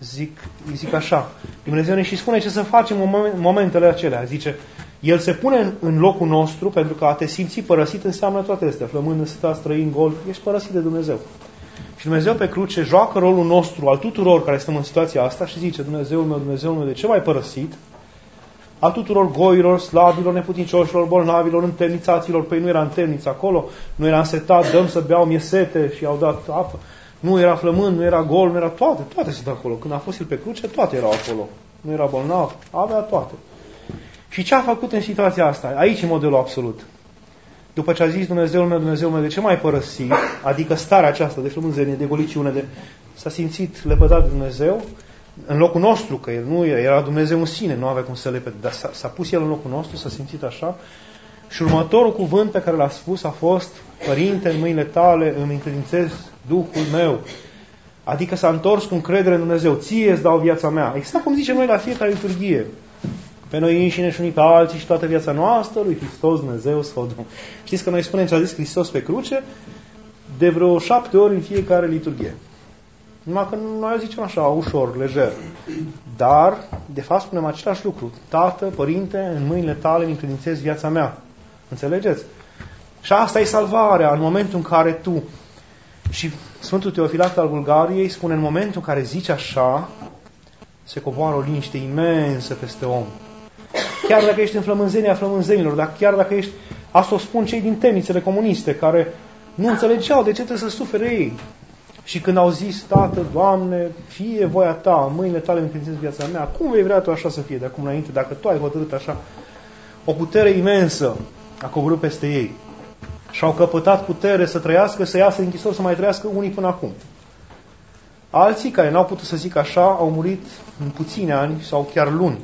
zic așa, Dumnezeu ne și spune ce să facem în momentele acelea. Zice, El se pune în locul nostru, pentru că a te simți părăsit înseamnă toate astea, flămând, însetat, străin, gol, ești părăsit de Dumnezeu. Și Dumnezeu pe cruce joacă rolul nostru, al tuturor care stăm în situația asta și zice, Dumnezeul meu, de ce m-ai părăsit? Al tuturor goilor, slabilor, neputincioșilor, bolnavilor, întemnițaților, păi nu era întemniț acolo, nu era însetat, dăm să beau, mi-e sete și au dat apă. Nu era flămând, nu era gol, nu era toate sunt acolo. Când a fost El pe cruce, toate erau acolo. Nu era bolnav, avea toate. Și ce a făcut în situația asta? Aici e modelul absolut. După ce a zis Dumnezeul meu, de ce m-ai părăsit? Adică starea aceasta de flămânzenie, de goliciune, s-a simțit lepădat de Dumnezeu, în locul nostru, că El nu era Dumnezeu în sine, nu avea cum să lepede, dar s-a pus El în locul nostru, s-a simțit așa. Și următorul cuvânt pe care l-a spus a fost, Părinte, în mâinile Tale îmi încredințez Duhul meu. Adică s-a întors cu încredere în Dumnezeu. Ție îți dau viața mea. Exact cum zicem noi la fiecare liturghie. Pe noi înșine și unii pe alții și toată viața noastră lui Hristos Dumnezeu să o dăm. Știți că noi spunem ce a zis Hristos pe cruce de vreo 7 ori în fiecare liturghie. Numai că noi zicem așa, ușor, lejer. Dar, de fapt, spunem același lucru. Tată, Părinte, în mâinile Tale îmi încredințez viața mea. Înțelegeți? Și asta e salvarea, în momentul în care tu... Și Sfântul Teofilact al Bulgariei spune, în momentul în care zici așa, se coboară o liniște imensă peste om. Chiar dacă ești în flămânzenia flămânzenilor, dar chiar dacă ești... Asta o spun cei din temnițele comuniste, care nu înțelegeau de ce trebuie să sufere ei. Și când au zis, Tată, Doamne, fie voia Ta, în mâinile Tale îmi încredințez viața mea, cum vei vrea Tu așa să fie de acum înainte, dacă Tu ai hotărât așa? O putere imensă a coborât peste ei. Și au căpătat putere să trăiască, să iasă din închisori, să mai trăiască unii până acum. Alții care n-au putut să zic așa, au murit în puțini ani sau chiar luni.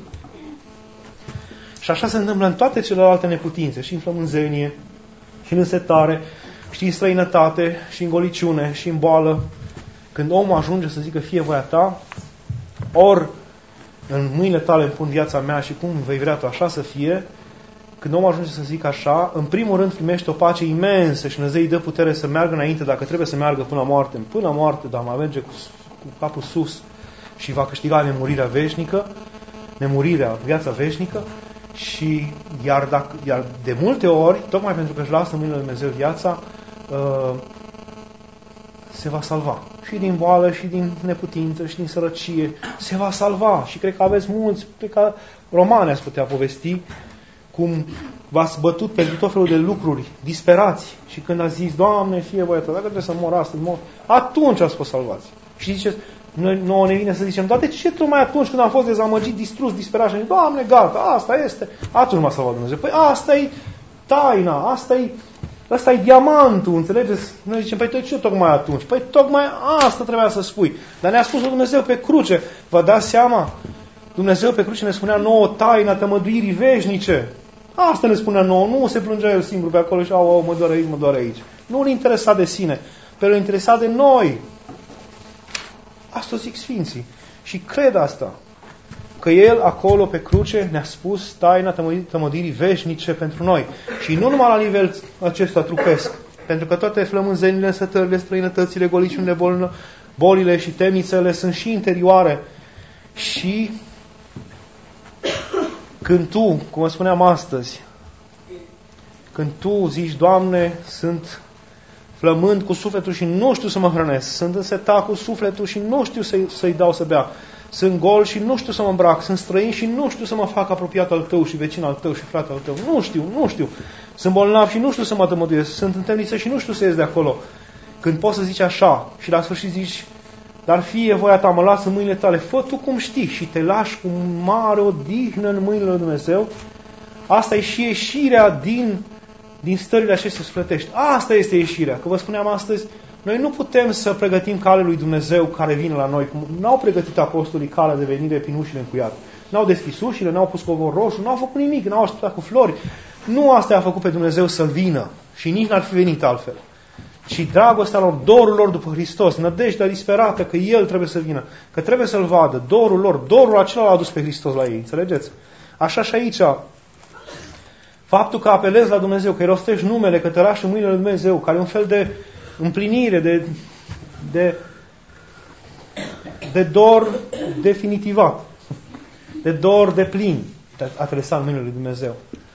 Și așa se întâmplă în toate celelalte neputințe, și în flămânzenie, și în însetare, și în străinătate, și în goliciune, și în boală. Când omul ajunge să zică fie voia Ta, ori în mâinile Tale îmi pun viața mea și cum vei vrea Tu așa să fie, când omul ajunge să zică așa, în primul rând primește o pace imensă și Dumnezeu îi dă putere să meargă înainte, dacă trebuie să meargă până la moarte, până la moarte, dar mai merge cu capul sus și va câștiga nemurirea veșnică, viața veșnică, și iar de multe ori, tocmai pentru că își lasă în mâinile lui Dumnezeu viața, se va salva. Și din boală, și din neputință, și din sărăcie, se va salva. Și cred că aveți mulți, cred că romani ați putea povesti, cum v-ați bătut pentru tot felul de lucruri, disperați, și când ați zis, Doamne, fie voia Ta, dacă trebuie să mor astăzi, mor, atunci ați fost salvați. Și ziceți, nouă ne vine să zicem, dar de ce tocmai atunci când am fost dezamăgit, distrus, disperat, și zic, Doamne, gata, asta este, atunci m-a salvat Dumnezeu. Păi asta e taina, ăsta e diamantul, înțelegeți? Noi zicem, păi de ce tocmai atunci? Păi tocmai asta trebuia să spui. Dar ne-a spus Dumnezeu pe cruce. Vă dați seama? Dumnezeu pe cruce ne spunea nouă taina tămăduirii veșnice. Asta ne spunea nouă. Nu se plângea El singur pe acolo și mă doare aici, mă doare aici. Nu ne interesa de sine, pe El interesa de noi. Asta o zic Sfinții. Și cred asta. Că El acolo pe cruce ne-a spus taina tămăduirii veșnice pentru noi. Și nu numai la nivel acesta trupesc. Pentru că toate flămânzenile, însătările, străinătățile, goliciunile, bolile și temnițele sunt și interioare. Și când tu, cum spuneam astăzi, când tu zici, Doamne, sunt flămând cu sufletul și nu știu să mă hrănesc, sunt însetat cu sufletul și nu știu să-i dau să bea, sunt gol și nu știu să mă îmbrac, sunt străin și nu știu să mă fac apropiat al Tău și vecin al Tău și frate al Tău, nu știu, sunt bolnav și nu știu să mă tămăduiesc, sunt în temniță și nu știu să ies de acolo. Când poți să zici așa și la sfârșit zici, dar fie voia Ta, mă las în mâinile Tale, fă Tu cum știi și te lași cu mare odihnă în mâinile lui Dumnezeu, asta e și ieșirea din stările acestea sufletești. Asta este ieșirea. Că vă spuneam astăzi, noi nu putem să pregătim calea lui Dumnezeu care vine la noi. N-au pregătit apostolii calea de venire prin ușile încuiate. N-au deschis ușile, n-au pus covor roșu, n-au făcut nimic, n-au așteptat cu flori. Nu asta a făcut pe Dumnezeu să vină și nici n-ar fi venit altfel. Și dragostea lor, dorul lor după Hristos, nădejdea disperată că El trebuie să vină, că trebuie să-L vadă, dorul lor, dorul acela l-a adus pe Hristos la ei, înțelegeți? Așa și aici, faptul că apelezi la Dumnezeu, că îi rostești numele, că te lași în mâinile lui Dumnezeu, care e un fel de împlinire, de dor definitivat, de dor de plin, a te lăsa în mâinile lui Dumnezeu.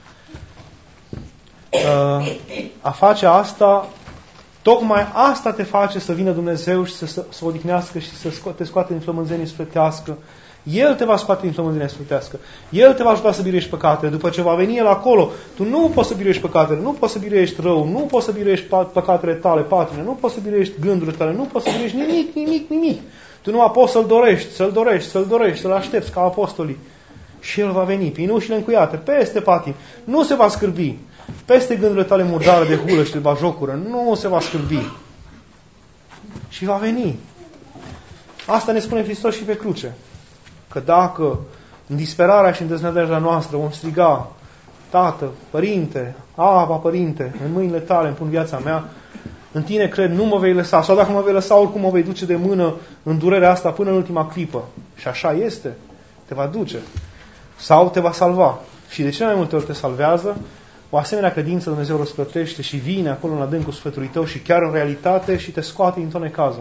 A face asta, tocmai asta te face să vină Dumnezeu și să odihnească și să te scoate din flămânzenie sufletească. El te va scoate din flămânzenia sufletească. El te va ajuta să biruiești păcatele. După ce va veni El acolo, tu nu poți să biruiești păcatele, nu poți să biruiești rău, nu poți să biruiești păcatele tale, patimile, nu poți să biruiești gândurile tale, nu poți să biruiești nimic. Tu numai poți să-L dorești, să-L aștepți ca apostolii. Și El va veni, prin ușile încuiate, peste patim. Nu se va scârbi. Peste gândurile tale murdare de hulă și de bajocură, nu se va scârbi. Și va veni. Asta ne spune Hristos și pe cruce. Că dacă în disperarea și în deznădejdea noastră vom striga, Tată, Părinte, Aba, Părinte, în mâinile tale îmi pun viața mea, în tine cred, nu mă vei lăsa. Sau dacă mă vei lăsa, oricum mă vei duce de mână în durerea asta până în ultima clipă. Și așa este. Te va duce. Sau te va salva. Și de cele mai multe ori te salvează. O asemenea credință Dumnezeu răsplătește și vine acolo în adâncul sufletului tău și chiar în realitate și te scoate din tot necazul.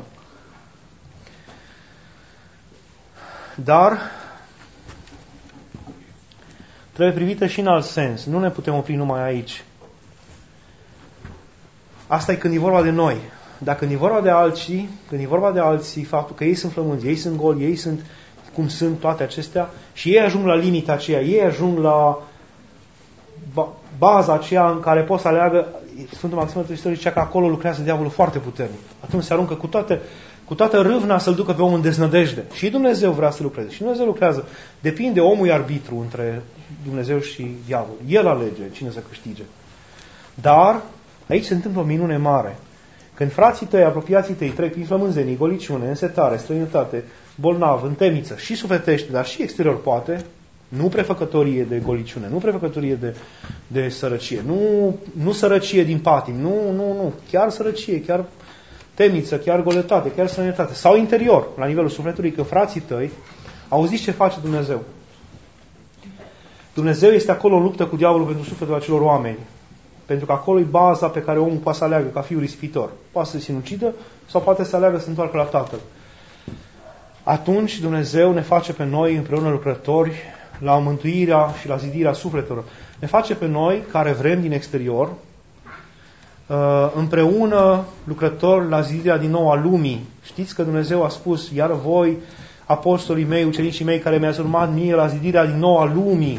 Dar trebuie privită și în alt sens. Nu ne putem opri numai aici. Asta e când e vorba de noi. Dacă când e vorba de alții, faptul că ei sunt flămânzi, ei sunt goli, ei sunt cum sunt toate acestea și ei ajung la limita aceea, ei ajung la baza aceea în care pot să aleagă, Sfântul Maxim Mărturisitor zicea că acolo lucrează diavolul foarte puternic. Atunci se aruncă cu toată râvna să-l ducă pe om în deznădejde. Și Dumnezeu vrea să lucreze. Și Dumnezeu lucrează. Depinde, omul e arbitru între Dumnezeu și diavol. El alege cine să câștige. Dar aici se întâmplă o minune mare. Când frații tăi, apropiații tăi, trec prin flămânzenii, goliciune, însetare, străinătate, bolnav, în temniță și sufletește, dar și exterior poate, nu prefăcătorie de goliciune, nu prefăcătorie de sărăcie, nu sărăcie din patim, nu, chiar sărăcie, chiar temniță, chiar goletate, chiar străinătate, sau interior, la nivelul sufletului, că frații tăi auziți ce face Dumnezeu. Dumnezeu este acolo în luptă cu diavolul pentru sufletul acelor oameni. Pentru că acolo e baza pe care omul poate să aleagă ca fiul risipitor. Poate să se sinucidă sau poate să aleagă să se întoarcă la Tatăl. Atunci Dumnezeu ne face pe noi împreună lucrători la mântuirea și la zidirea sufletelor. Ne face pe noi, care vrem din exterior, împreună lucrători la zidirea din nou a lumii. Știți că Dumnezeu a spus, iar voi, apostolii mei, ucenicii mei, care mi-ați urmat mie la zidirea din nou a lumii,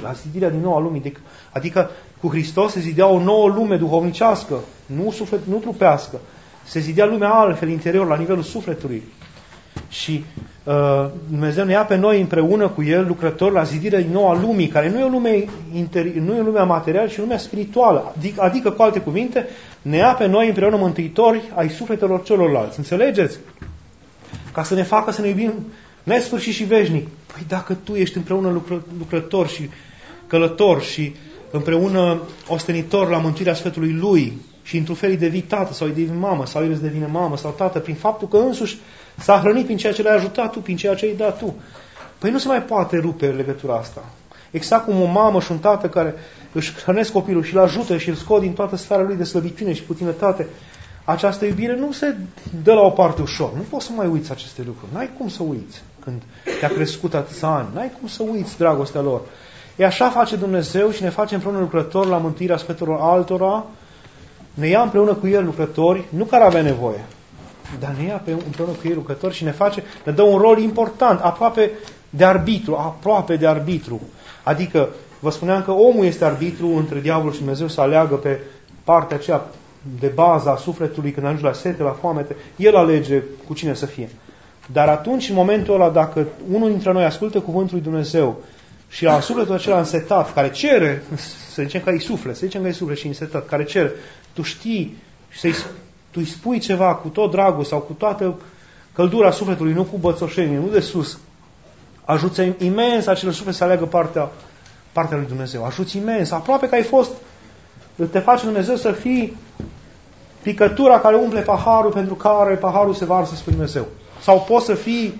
adică cu Hristos se zidea o nouă lume duhovnicească, nu trupească. Se zidea lumea altfel interior, la nivelul sufletului. Și Dumnezeu ne ia pe noi împreună cu El, lucrători, la zidirea din nou a lumii, care nu e lumea materială, ci lumea spirituală. Adică, cu alte cuvinte, ne ia pe noi împreună mântuitori ai sufletelor celorlalți. Înțelegeți? Ca să ne facă să ne iubim nesfârșit și veșnic. Păi dacă tu ești împreună lucrător și călător și împreună ostenitor la mântuirea sufletului Lui și într-un fel îi devii tată sau îi devii mamă sau el îți devine mamă sau tată prin faptul că însuși s-a hrănit prin ceea ce l-ai ajutat tu, prin ceea ce i-ai dat tu. Păi nu se mai poate rupe legătura asta. Exact cum o mamă și un tată care își hrănesc copilul și îl ajută și îl scot din toată sfera lui de slăbiciune și putinătate, această iubire nu se dă la o parte ușor. Nu poți să mai uiți aceste lucruri. N-ai cum să uiți când te-a crescut atâția ani. N-ai cum să uiți dragostea lor. E așa face Dumnezeu și ne face împreună lucrători la mântuirea sufletelor altora. Ne ia împreună cu El lucrători, nu care avea nevoie, dar ne ia împreună cu El lucrători și ne dă un rol important, aproape de arbitru. Adică, vă spuneam că omul este arbitru între diavolul și Dumnezeu să aleagă pe partea aceea de bază a sufletului când ajunge la sete, la foamete. El alege cu cine să fie. Dar atunci, în momentul ăla, dacă unul dintre noi ascultă cuvântul lui Dumnezeu și la sufletul acela însetat, care cere, să zicem că e suflet și însetat, care cere, tu știi și tu îi spui ceva cu tot dragul sau cu toată căldura sufletului, nu cu bățoșenie, nu de sus, ajută imens acel suflet să aleagă partea lui Dumnezeu. Ajuți imens, aproape că ai fost, te face Dumnezeu să fii picătura care umple paharul pentru care paharul se varsă spre Dumnezeu. Sau poți să fii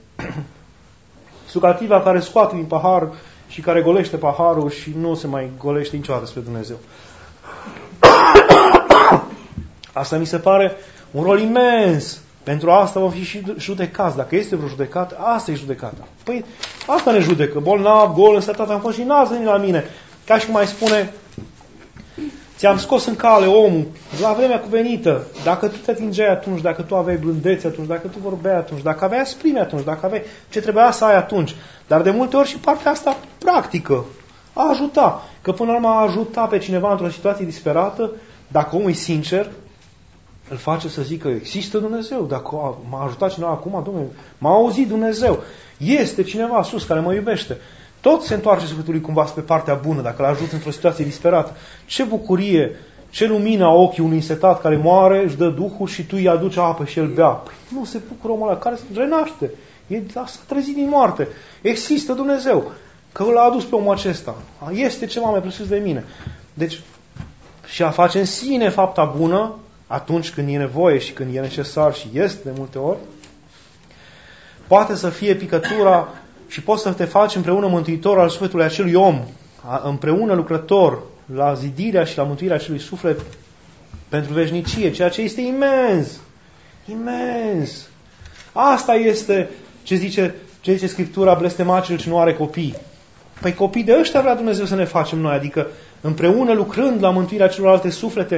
sucativa care scoate din pahar și care golește paharul și nu se mai golește niciodată spre Dumnezeu. Asta mi se pare un rol imens Pentru asta vom fi și judecați. Dacă este vreo judecată, asta e judecata. Păi asta ne judecă. Bolnav, gol, însătat am fost și n-ați venit la mine. Ca și cum mai spune, ți-am scos în cale omul la vremea cuvenită. Dacă tu te atingeai atunci, dacă tu aveai blândețe atunci, dacă tu vorbeai atunci, dacă aveai asprime atunci, dacă aveai ce trebuia să ai atunci. Dar de multe ori și partea asta practică. A ajuta. Că până la urmă a ajuta pe cineva într-o situație disperată, dacă omul e sincer, îl face să zică, există Dumnezeu. Dacă m-a ajutat cineva acum, Domnule, m-a auzit Dumnezeu. Este cineva sus care mă iubește. Tot se întoarce sufletul lui cumva spre partea bună, dacă îl ajut într-o situație disperată. Ce bucurie, ce lumină a ochii unui însetat care moare, își dă Duhul și tu îi aduci apă și el bea. Păi nu se bucură omul ăla care se renaște. S-a trezit din moarte. Există Dumnezeu. Că l-a adus pe omul acesta. Este ceva mai presus de mine. Deci, și a face în sine fapta bună, atunci când e nevoie și când e necesar și este de multe ori, poate să fie picătura și poți să te faci împreună mântuitor al sufletului acelui om, împreună lucrător la zidirea și la mântuirea acelui suflet pentru veșnicie, ceea ce este imens. Imens. Asta este ce zice Scriptura, blestemați cel ce nu are copii. Păi copii de ăștia vrea Dumnezeu să ne facem noi, adică împreună lucrând la mântuirea celorlalte suflete.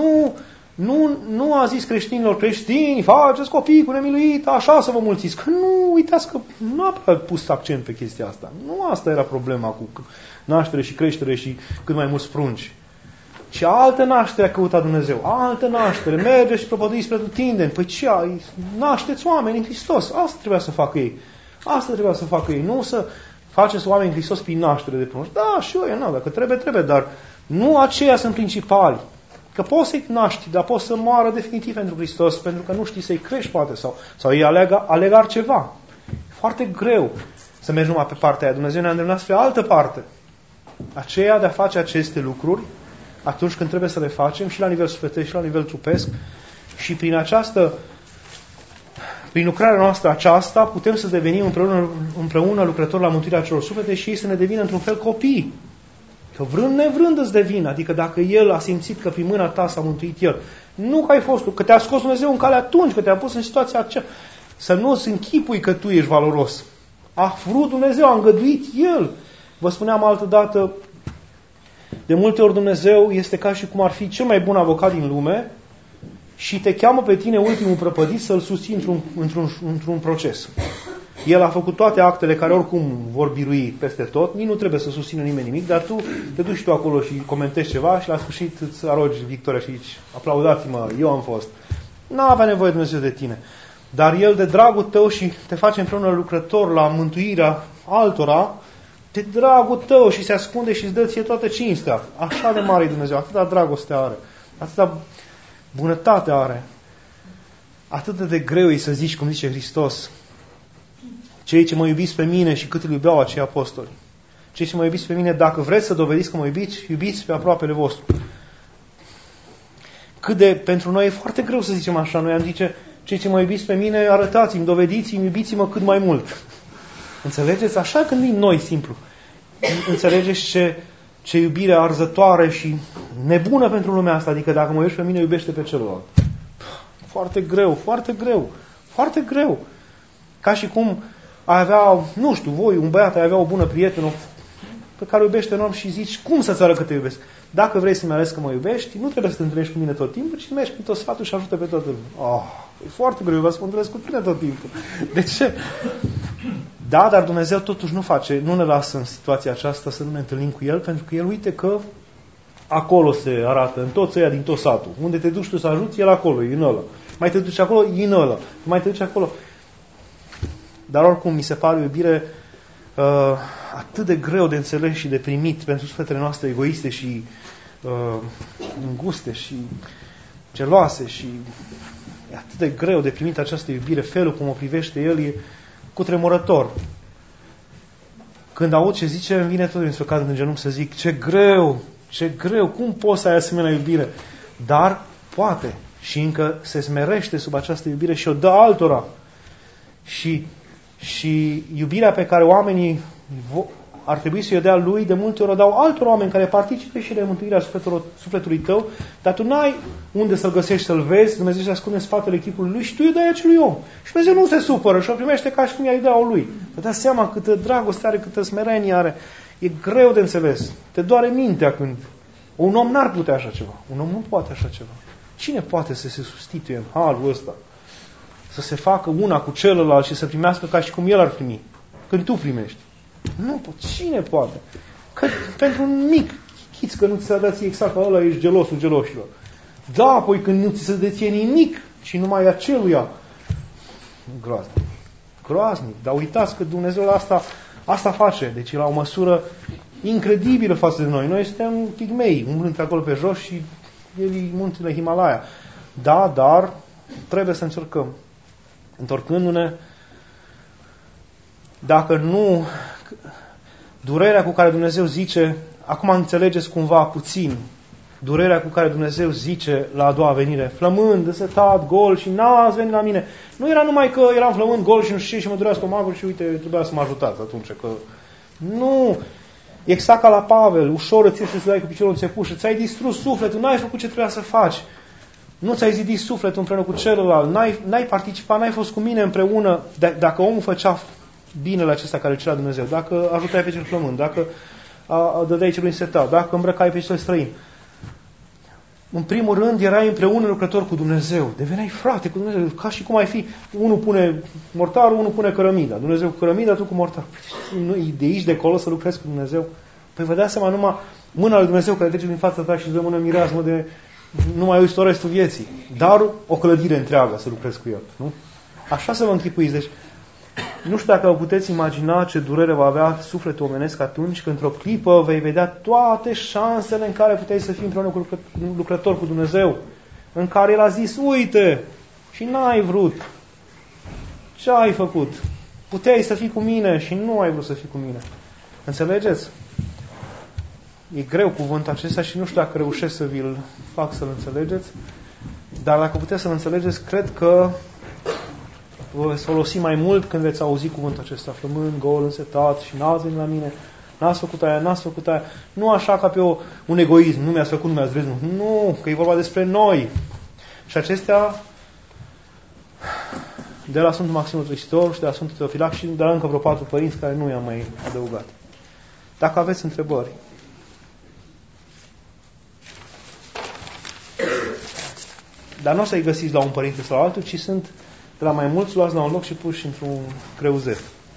Nu a zis creștinilor, creștini, faceți copii cu nemiluit, așa să vă mulțiți. Că nu, uitați că nu a pus accent pe chestia asta. Nu asta era problema cu naștere și creștere și cât mai mulți prunci. Și altă naștere a căutat Dumnezeu. Altă naștere. Merge și propovăduiți spre pretutindeni. Păi ce? Nașteți oameni în Hristos. Asta trebuia să facă ei. Asta trebuia să facă ei. Nu să faceți oameni în Hristos prin naștere de prunci. Da, și eu, dacă trebuie, dar nu aceia sunt principali. Că poți să-i naști, dar poți să moară definitiv pentru Hristos, pentru că nu știi să-i crești, poate, sau ei aleg altceva. E foarte greu să mergi numai pe partea aia. Dumnezeu ne-a îndemnat spre altă parte. Aceea de a face aceste lucruri, atunci când trebuie să le facem, și la nivel sufletesc, și la nivel trupesc, și prin lucrarea noastră aceasta, putem să devenim împreună lucrători la mântuirea celor suflete și ei să ne devină într-un fel copii. Că vrând nevrând îți devin. Adică dacă El a simțit că prin mâna ta s-a mântuit El, nu că ai fost tu, că te-a scos Dumnezeu în cale atunci, că te-a pus în situația aceea, să nu-ți închipui că tu ești valoros. A vrut Dumnezeu, a îngăduit El. Vă spuneam altă dată, de multe ori Dumnezeu este ca și cum ar fi cel mai bun avocat din lume și te cheamă pe tine, ultimul prăpădit, să-l susții într-un proces. El a făcut toate actele care oricum vor birui peste tot, nici nu trebuie să susțină nimeni nimic, dar tu te duci tu acolo și comentezi ceva și la sfârșit îți arogi victoria și zici, aplaudați-mă, eu am fost. N-avea nevoie Dumnezeu de tine. Dar El, de dragul tău și te face împreună lucrător la mântuirea altora, de dragul tău și se ascunde și îți dă ție toată cinstea. Așa de mare e Dumnezeu, atâta dragoste are, atâta bunătate are. Atât de greu e să zici, cum zice Hristos, cei ce mă iubiți pe mine și cât îl iubeau acei apostoli. Cei ce mă iubiți pe mine, dacă vreți să dovediți că mă iubiți pe aproapele vostru. Pentru noi e foarte greu să zicem așa. Noi am zice, cei ce mă iubiți pe mine, arătați-mi, dovediți-mi, iubiți-mă cât mai mult. Înțelegeți? Așa gândim noi, simplu. Înțelegeți ce iubire arzătoare și nebună pentru lumea asta. Adică dacă mă iubești pe mine, iubește pe celălalt. Foarte greu, foarte greu, foarte greu. Ca și cum ai avea, nu știu, voi, un băiat, ai avea o bună prietenă pe care o iubește enorm și zici, cum să-ți arăt că te iubesc? Dacă vrei să-mi arăți că mă iubești, nu trebuie să te întâlnești cu mine tot timpul, ci mergi prin tot sfatul și ajută pe toată lumea. E foarte greu, vă spun, întâlnesc cu tine tot timpul. De ce? Da, dar Dumnezeu totuși nu ne lasă în situația aceasta să nu ne întâlnim cu El, pentru că El, uite că acolo se arată, în toți ăia din tot satul. Unde te duci tu să ajuți, El acolo, e în ăla. Mai te duci acolo, e în ăla. Mai te duci acolo. Dar oricum mi se pare o iubire atât de greu de înțeles și de primit pentru sufletele noastre egoiste și înguste și geloase și e atât de greu de primit această iubire. Felul cum o privește El e cutremurător. Când aud ce zice, îmi vine tot din să cad în genunchi să zic, ce greu, cum poți să ai asemenea iubire? Dar poate și încă se smerește sub această iubire și o dă altora. Și iubirea pe care oamenii ar trebui să-i dea lui, de multe ori o dau altor oameni care participă și de mântuirea sufletului tău, dar tu n-ai unde să-l găsești, să-l vezi, Dumnezeu se ascunde în spatele chipului lui și tu îi dai acelui om. Și Dumnezeu nu se supără și o primește ca și cum i-ai dea-o lui. Vă dați seama câtă dragoste are, câtă smerenie are. E greu de înțeles. Te doare mintea când... Un om n-ar putea așa ceva. Un om nu poate așa ceva. Cine poate să se substituie în halul ăsta? Să se facă una cu celălalt și să primească ca și cum el ar primi. Când tu primești. Nu pot. Cine poate? Că pentru un mic chiț că nu ți s-a dat ție exact, ăla ești gelosul geloșilor. Da, apoi când nu ți se dă ție nimic și numai aceluia. Groaznic. Groaznic. Dar uitați că Dumnezeu asta face. Deci e la o măsură incredibilă față de noi. Noi suntem pigmei, umblând acolo pe jos și el e muntele Himalaya. Da, dar trebuie să încercăm. Întorcându-ne, dacă nu, durerea cu care Dumnezeu zice, acum înțelegeți cumva puțin, durerea cu care Dumnezeu zice la a doua venire, flămând, însetat, gol și n-ați venit la mine. Nu era numai că eram flămând, gol și nu știu ce și mă durea stomacul și uite, trebuia să mă ajutați atunci. Că... Nu! Exact ca la Pavel, ușor îți ieși să dai cu piciorul în țepușă, ți-ai distrus sufletul, n-ai făcut ce trebuia să faci. Nu ți-ai zidit sufletul împreună cu celălalt, n-ai participat, n-ai fost cu mine împreună. Dacă omul făcea binele acesta care îl cerea Dumnezeu, dacă ajutai pe cel flămând, dacă dădeai celui însetat, dacă îmbrăcai pe cel străin, în primul rând erai împreună lucrător cu Dumnezeu, deveneai frate cu Dumnezeu, ca și cum ai fi, unul pune mortarul, unul pune cărămida, Dumnezeu cu cărămida, tu cu mortarul. Nu, de aici, de acolo să lucrezi cu Dumnezeu? Păi vă dați seama numai mâna lui Dumnezeu care trece din fața ta și îți dă mână mireasmă de nu mai uiți tot restul vieții. Dar o clădire întreagă să lucrezi cu el. Nu? Așa să vă închipuiți. Deci, nu știu dacă vă puteți imagina ce durere va avea sufletul omenesc atunci când într-o clipă vei vedea toate șansele în care puteai să fii împreună cu lucrător cu Dumnezeu. În care El a zis, uite, și n-ai vrut. Ce ai făcut? Puteai să fii cu mine și nu ai vrut să fii cu mine. Înțelegeți? E greu cuvântul acesta și nu știu dacă reușesc să vi-l fac să-l înțelegeți, dar dacă puteți să-l înțelegeți, cred că vă veți folosi mai mult când veți auzi cuvântul acesta, flămând, gol, însetat și n-ați venit la mine, n-ați făcut aia, n-ați făcut aia. Nu așa ca pe un egoism, nu mi-ați făcut, nu mi-ați vrut, nu, că e vorba despre noi. Și acestea, de la Sfântul Maximul Tristor și de la Sfântul Teofilac și de la încă vreo 4 părinți care nu i-am mai adăugat. Dacă aveți întrebări, dar nu o să-i găsiți la un părinte sau la altul, ci sunt de la mai mulți luați la un loc și puși într-un creuzet.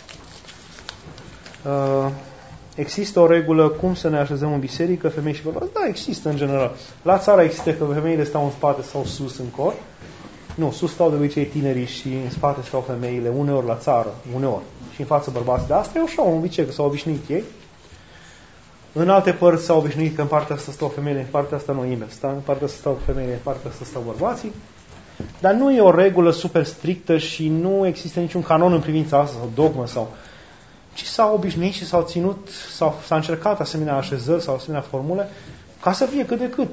Există o regulă cum să ne așezăm în biserică, femei și bărbați? Da, există în general. La țară există că femeile stau în spate sau sus în cor. Nu, sus stau de obicei tinerii și în spate stau femeile, uneori la țară, uneori. Și în față bărbații. Dar asta e așa, un obicei, că s-au obișnuit ei. În alte părți s-au obișnuit că în partea asta stau femeile, în partea asta nu invers. În partea asta stau femeile, în partea asta stau bărbații. Dar nu e o regulă super strictă și nu există niciun canon în privința asta sau dogmă sau... ci s-au obișnuit și s-au ținut, s-a încercat asemenea așezări sau asemenea formule ca să fie cât de cât.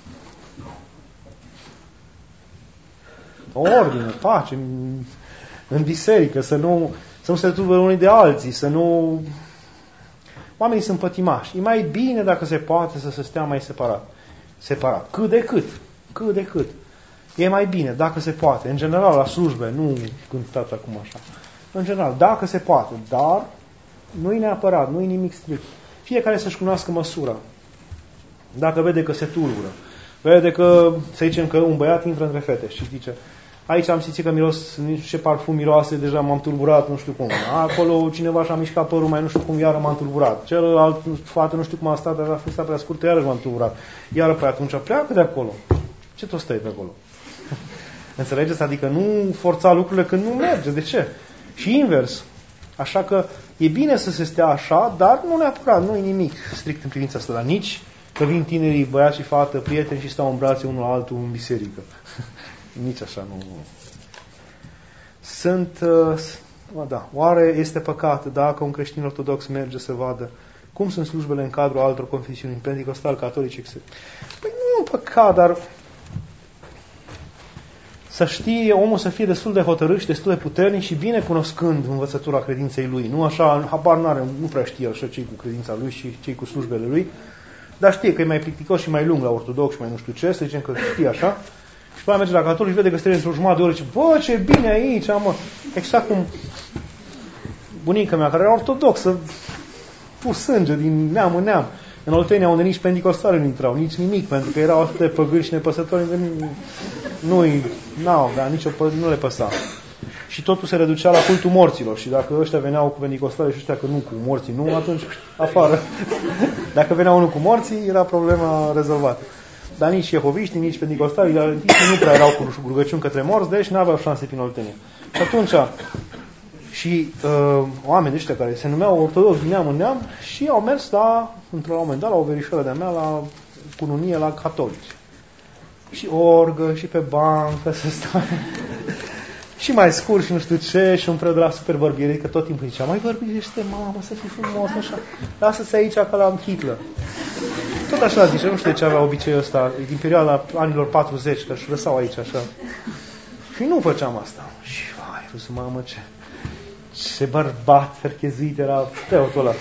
O ordine, pace în biserică, să nu se tulbure unii de alții, să nu... Oamenii sunt pătimași. E mai bine dacă se poate să se stea mai separat. Cât de cât. Cât de cât. E mai bine, dacă se poate. În general, la slujbe, nu când stați acum așa. În general, dacă se poate. Dar nu-i neapărat, nu-i nimic strict. Fiecare să-și cunoască măsura. Dacă vede că se tulbură, vede că, să zicem că un băiat intră între fete și zice, aici am simțit că miros, nu știu ce parfum miroase, deja m-am tulburat, nu știu cum. Acolo cineva și-a mișcat părul, mai nu știu cum, iară m-am tulburat. Celălalt fată, nu știu cum a stat, dar a fost prea scurtă, iarăși m-am tulburat. Iară pe atunci, pleacă de acolo. Ce tot stai pe acolo? Înțelegeți? Adică nu forța lucrurile când nu merge. De ce? Și invers. Așa că e bine să se stea așa, dar nu neapărat, nu e nimic strict în privința asta, dar nici că vin tinerii, băiați și fată, prieteni și stau în brațe unul altul în biserică. Nici așa nu. Da. Oare este păcat dacă un creștin ortodox merge să vadă cum sunt slujbele în cadrul altor confesiuni, pentecostal, catolici, etc. Păi nu e un păcat, dar să știe, omul să fie destul de hotărât și destul de puternic și bine cunoscând învățătura credinței lui. Nu așa, habar n-are, nu prea știe așa cei cu credința lui și cei cu slujbele lui, dar știe că e mai plicticos și mai lung la ortodox și mai nu știu ce, să zicem că știe așa. Și până merge la catolic și vede că stă într-o jumătate de oră și zice, bă, ce bine aici, mă! Exact cum bunica mea, care era ortodoxă, pur sânge din neam în neam. În Oltenia, unde nici pentecostali nu intrau, nici nimic, pentru că erau atât de păgâni și nepăsători, nu le păsa. Și totul se reducea la cultul morților. Și dacă ăștia veneau cu pentecostali și ăștia că nu cu morții, nu, atunci afară. Dacă venea unul cu morții, era problema rezolvată. Dar nici jehoviștii, nici pentecostali, dar nu prea erau cu rugăciuni către morți, deci nu aveau șanse prin Oltenia. Și atunci, oamenii ăștia care se numeau ortodoxi din neam în neam și au mers într-un moment dat, la o verișoară de-a mea, la cununie la catolici. Și orgă, și pe bancă, să stai. Și mai scurt și nu știu ce, și un preot de la super bărbiere, că tot timpul zicea, mai bărbirește, mamă, să fii frumos, așa, lasă-ți aici ca la Hitler. Tot așa zice, nu știu de ce avea obiceiul ăsta, din perioada anilor 40, că își lăsau aici, așa. Și nu făceam asta. Și, vai, mamă, ce bărbat ferchezuit era preotul ăla.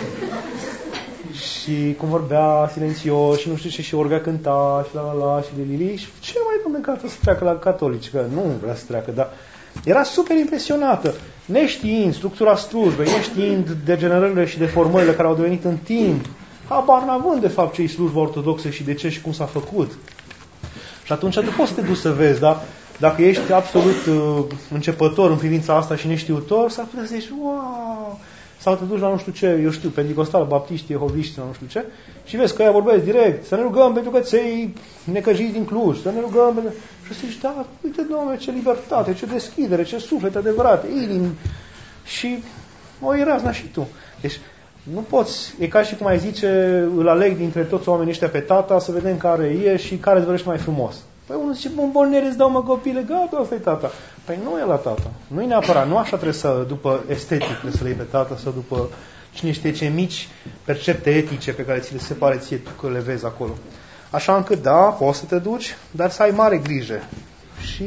Și cum vorbea silențios și nu știu ce, și orga cânta și la și de lili. Și ce mai domne gata să treacă la catolici? Că nu vrea să treacă, dar era super impresionată. Neștiind structura slujbei, neștiind degenerările și deformările care au devenit în timp, habar n-având de fapt ce-i slujba ortodoxă și de ce și cum s-a făcut. Și atunci tu poți să te duci să vezi, da? Dacă ești absolut începător în privința asta și neștiutor, s-ar putea să zici, wow! Sau te duci la nu știu ce, eu știu, pentecostal, baptiști, jehoviști, sau nu știu ce, și vezi că ea vorbesc direct, să ne rugăm pentru căței necăjiți din Cluj, să ne rugăm pentru... Și să zici, da, uite, Doamne, ce libertate, ce deschidere, ce suflet adevărat, inimi. Și o irazna și tu. Deci, nu poți, e ca și cum ai zice, îl aleg dintre toți oamenii ăștia pe tata, să vedem care e și care îți vorbește mai frumos. Păi unul zice, bombonere, îți dau mă copile, gata, ăsta e tata. Păi nu e la tata. Nu e neapărat, nu așa trebuie să, după estetic, trebuie să le iei pe tata, sau după cine știe ce mici percepte etice pe care ți le se pare ție tu că le vezi acolo. Așa încât, da, poți să te duci, dar să ai mare grijă. Și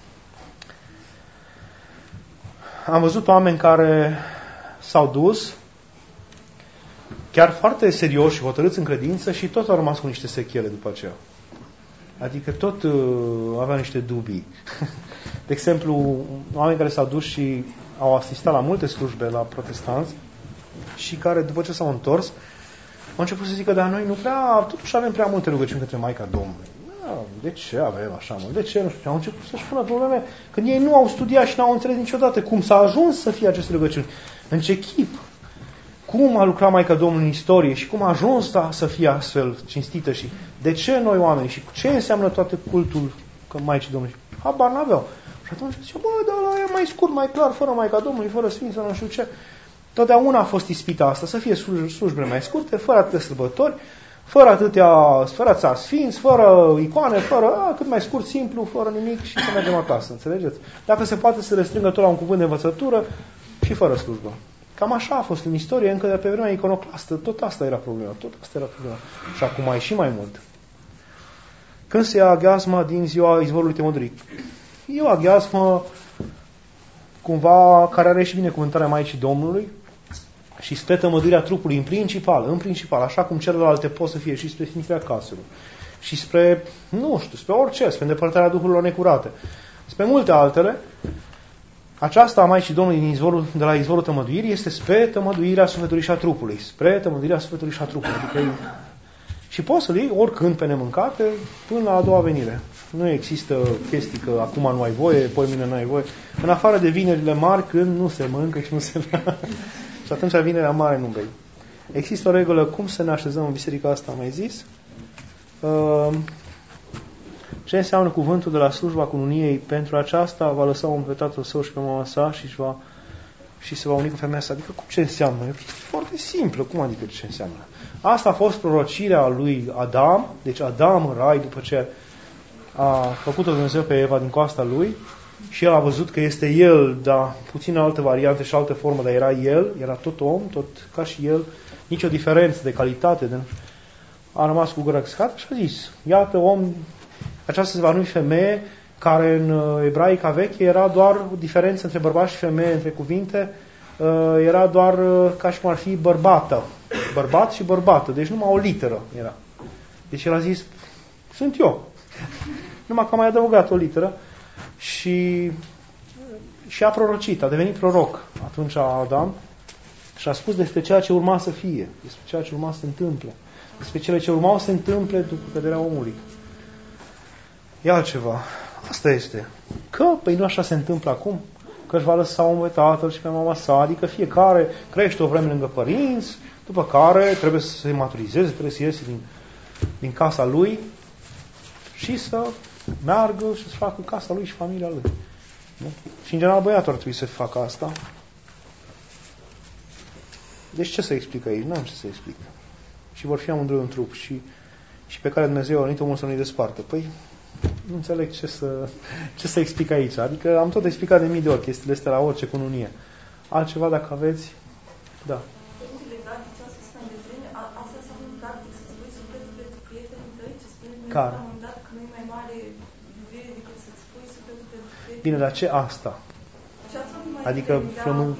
am văzut oameni care s-au dus chiar foarte serioși și hotărâți în credință și tot au rămas cu niște sechele după aceea. Adică tot avea niște dubii. De exemplu, oameni care s-au dus și au asistat la multe slujbe la protestanți și care, după ce s-au întors, au început să zică, dar noi nu prea, totuși avem prea multe rugăciuni către Maica Domnului. De ce avem așa mult? De ce? Nu știu. Au început să-și pună probleme când ei nu au studiat și n-au înțeles niciodată cum s-a ajuns să fie aceste rugăciuni. În ce chip? Cum a lucrat Maica Domnului în istorie și cum a ajuns să fie astfel cinstită și de ce noi oameni și ce înseamnă toate cultul Maicii Domnului. Habar n-aveau. Și atunci zice, bă, dar ăla e mai scurt, mai clar, fără Maica Domnului, fără Sfință, nu știu ce. Totdeauna a fost ispita asta, să fie slujbe mai scurte, fără atâtea sărbători, fără atâția sfinți, fără icoane, fără cât mai scurt, simplu, fără nimic și să mergem acasă, înțelegeți? Dacă se poate să restrângă tot la un cuvânt de învățătură și fără slujbă. Cam așa a fost în istorie, încă de pe vremea iconoclastă, tot asta era problema, Și acum e și mai mult. Când se ia aghiazma din ziua izvorului temădurii? E o aghiazmă cumva care are și binecuvântarea Maicii Domnului și spre tămăduirea trupului în principal, așa cum celelalte pot să fie și spre sfințirea caselor și spre, nu știu, spre orice, spre îndepărtarea duhurilor necurate, spre multe altele. Aceasta a Maicii Domnului de la izvorul tămăduirii este spre tămăduirea sufletului și a trupului. Adică și poți să-l iei oricând pe nemâncate până la a doua venire. Nu există chestii că acum nu ai voie, poimine nu ai voie. În afară de vinerile mari când nu se mănâncă și nu se bea. Și atunci vinerea mare nu bei. Există o regulă cum să ne așezăm în biserica asta, am mai zis. Ce înseamnă cuvântul de la slujba cununiei? Pentru aceasta va lăsa omul pe tatăl său și pe mama sa și se va uni cu femeia sa. Adică ce înseamnă? E foarte simplu. Cum adică ce înseamnă? Asta a fost prorocirea lui Adam. Deci Adam în rai, după ce a făcut-o Dumnezeu pe Eva din coasta lui și el a văzut că este el, dar puțin altă variantă și altă formă, dar era el, era tot om, tot ca și el, nicio diferență de calitate. A rămas cu gura căscată și a zis, iată om, aceasta se va numi femeie care în ebraica veche era doar o diferență între bărbat și femeie, între cuvinte, era doar ca și cum ar fi bărbată. Bărbat și bărbată, deci numai o literă era. Deci el a zis, sunt eu. Numai că am mai adăugat o literă și a prorocit, a devenit proroc atunci Adam și a spus despre ceea ce urma să fie, despre ceea ce urma să se întâmple, despre cele ce urmau să se întâmple după căderea omului. E altceva. Asta este. Că, păi nu așa se întâmplă acum? Că își va lăsa omul pe tatăl și pe mama sa, adică fiecare crește o vreme lângă părinți, după care trebuie să se maturizeze, trebuie să iese din casa lui și să meargă și să facă casa lui și familia lui. Nu? Și în general băiatul ar trebui să facă asta. Deci ce să explic aici? Nu am ce să explic. Și vor fi amândoi un trup și pe care Dumnezeu a unit omul să nu-i despartă. Păi nu înțeleg ce să explic aici. Adică am tot explicat de mii de ori chestiile astea la orice cununie. Altceva dacă aveți? Da. Care? Bine, dar ce asta? Adică flământ...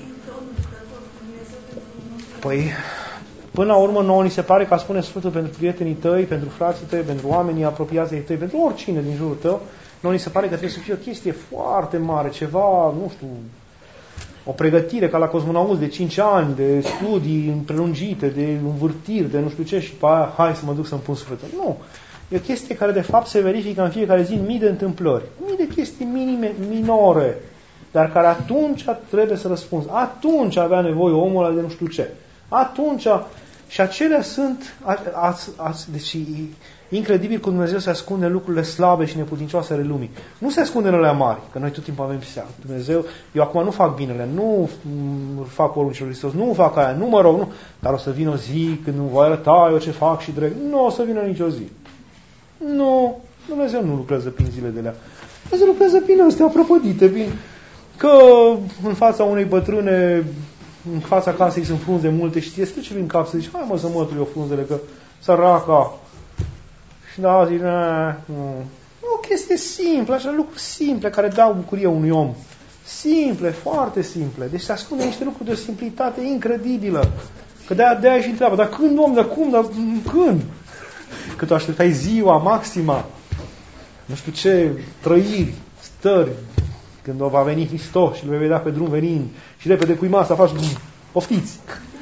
Păi, până la urmă nouă ni se pare că a spune sfântul pentru prietenii tăi, pentru frații tăi, pentru oamenii apropiați tăi, pentru oricine din jurul tău, nouă ni se pare că trebuie să fie o chestie foarte mare, ceva, nu știu, o pregătire ca la cosmonauți de 5 ani, de studii prelungite, de învârtiri, de nu știu ce și pe aia, hai să mă duc să-mi pun sufletul. Nu. E o chestie care de fapt se verifică în fiecare zi în mii de întâmplări. Mii de chestii minime, minore, dar care atunci trebuie să răspunzi. Atunci avea nevoie omul ăla de nu știu ce. Atunci, și acelea sunt, deci incredibil cum Dumnezeu se ascunde în lucrurile slabe și neputincioase ale lumii. Nu se ascunde în alea mari, că noi tot timpul avem seama. Dumnezeu, eu acum nu fac binele, nu fac poruncile lui Hristos, nu fac aia, nu mă rog, nu. Dar o să vină o zi când nu voi arăta eu ce fac și drept. Nu o să vină nicio zi. Nu, Dumnezeu nu lucrează prin zile de alea. Dumnezeu lucrează prin astea prăpădite, prin că în fața unei bătrâne, în fața casei sunt frunze multe și ție trece prin cap să zici, hai mă să mături eu frunzele, că săraca. Și da, zici, nu. O chestie simplă, așa lucruri simple care dau bucurie unui om. Simple, foarte simple. Deci se ascunde niște lucruri de o simplitate incredibilă. Că de-aia și întreabă, dar când, om, dar cum, dar când? Că tu așteptai ziua maxima, nu știu ce, trăiri, stări, când o va veni Hristos și îl vei vedea pe drum venind și repede pui masa, faci, poftiți.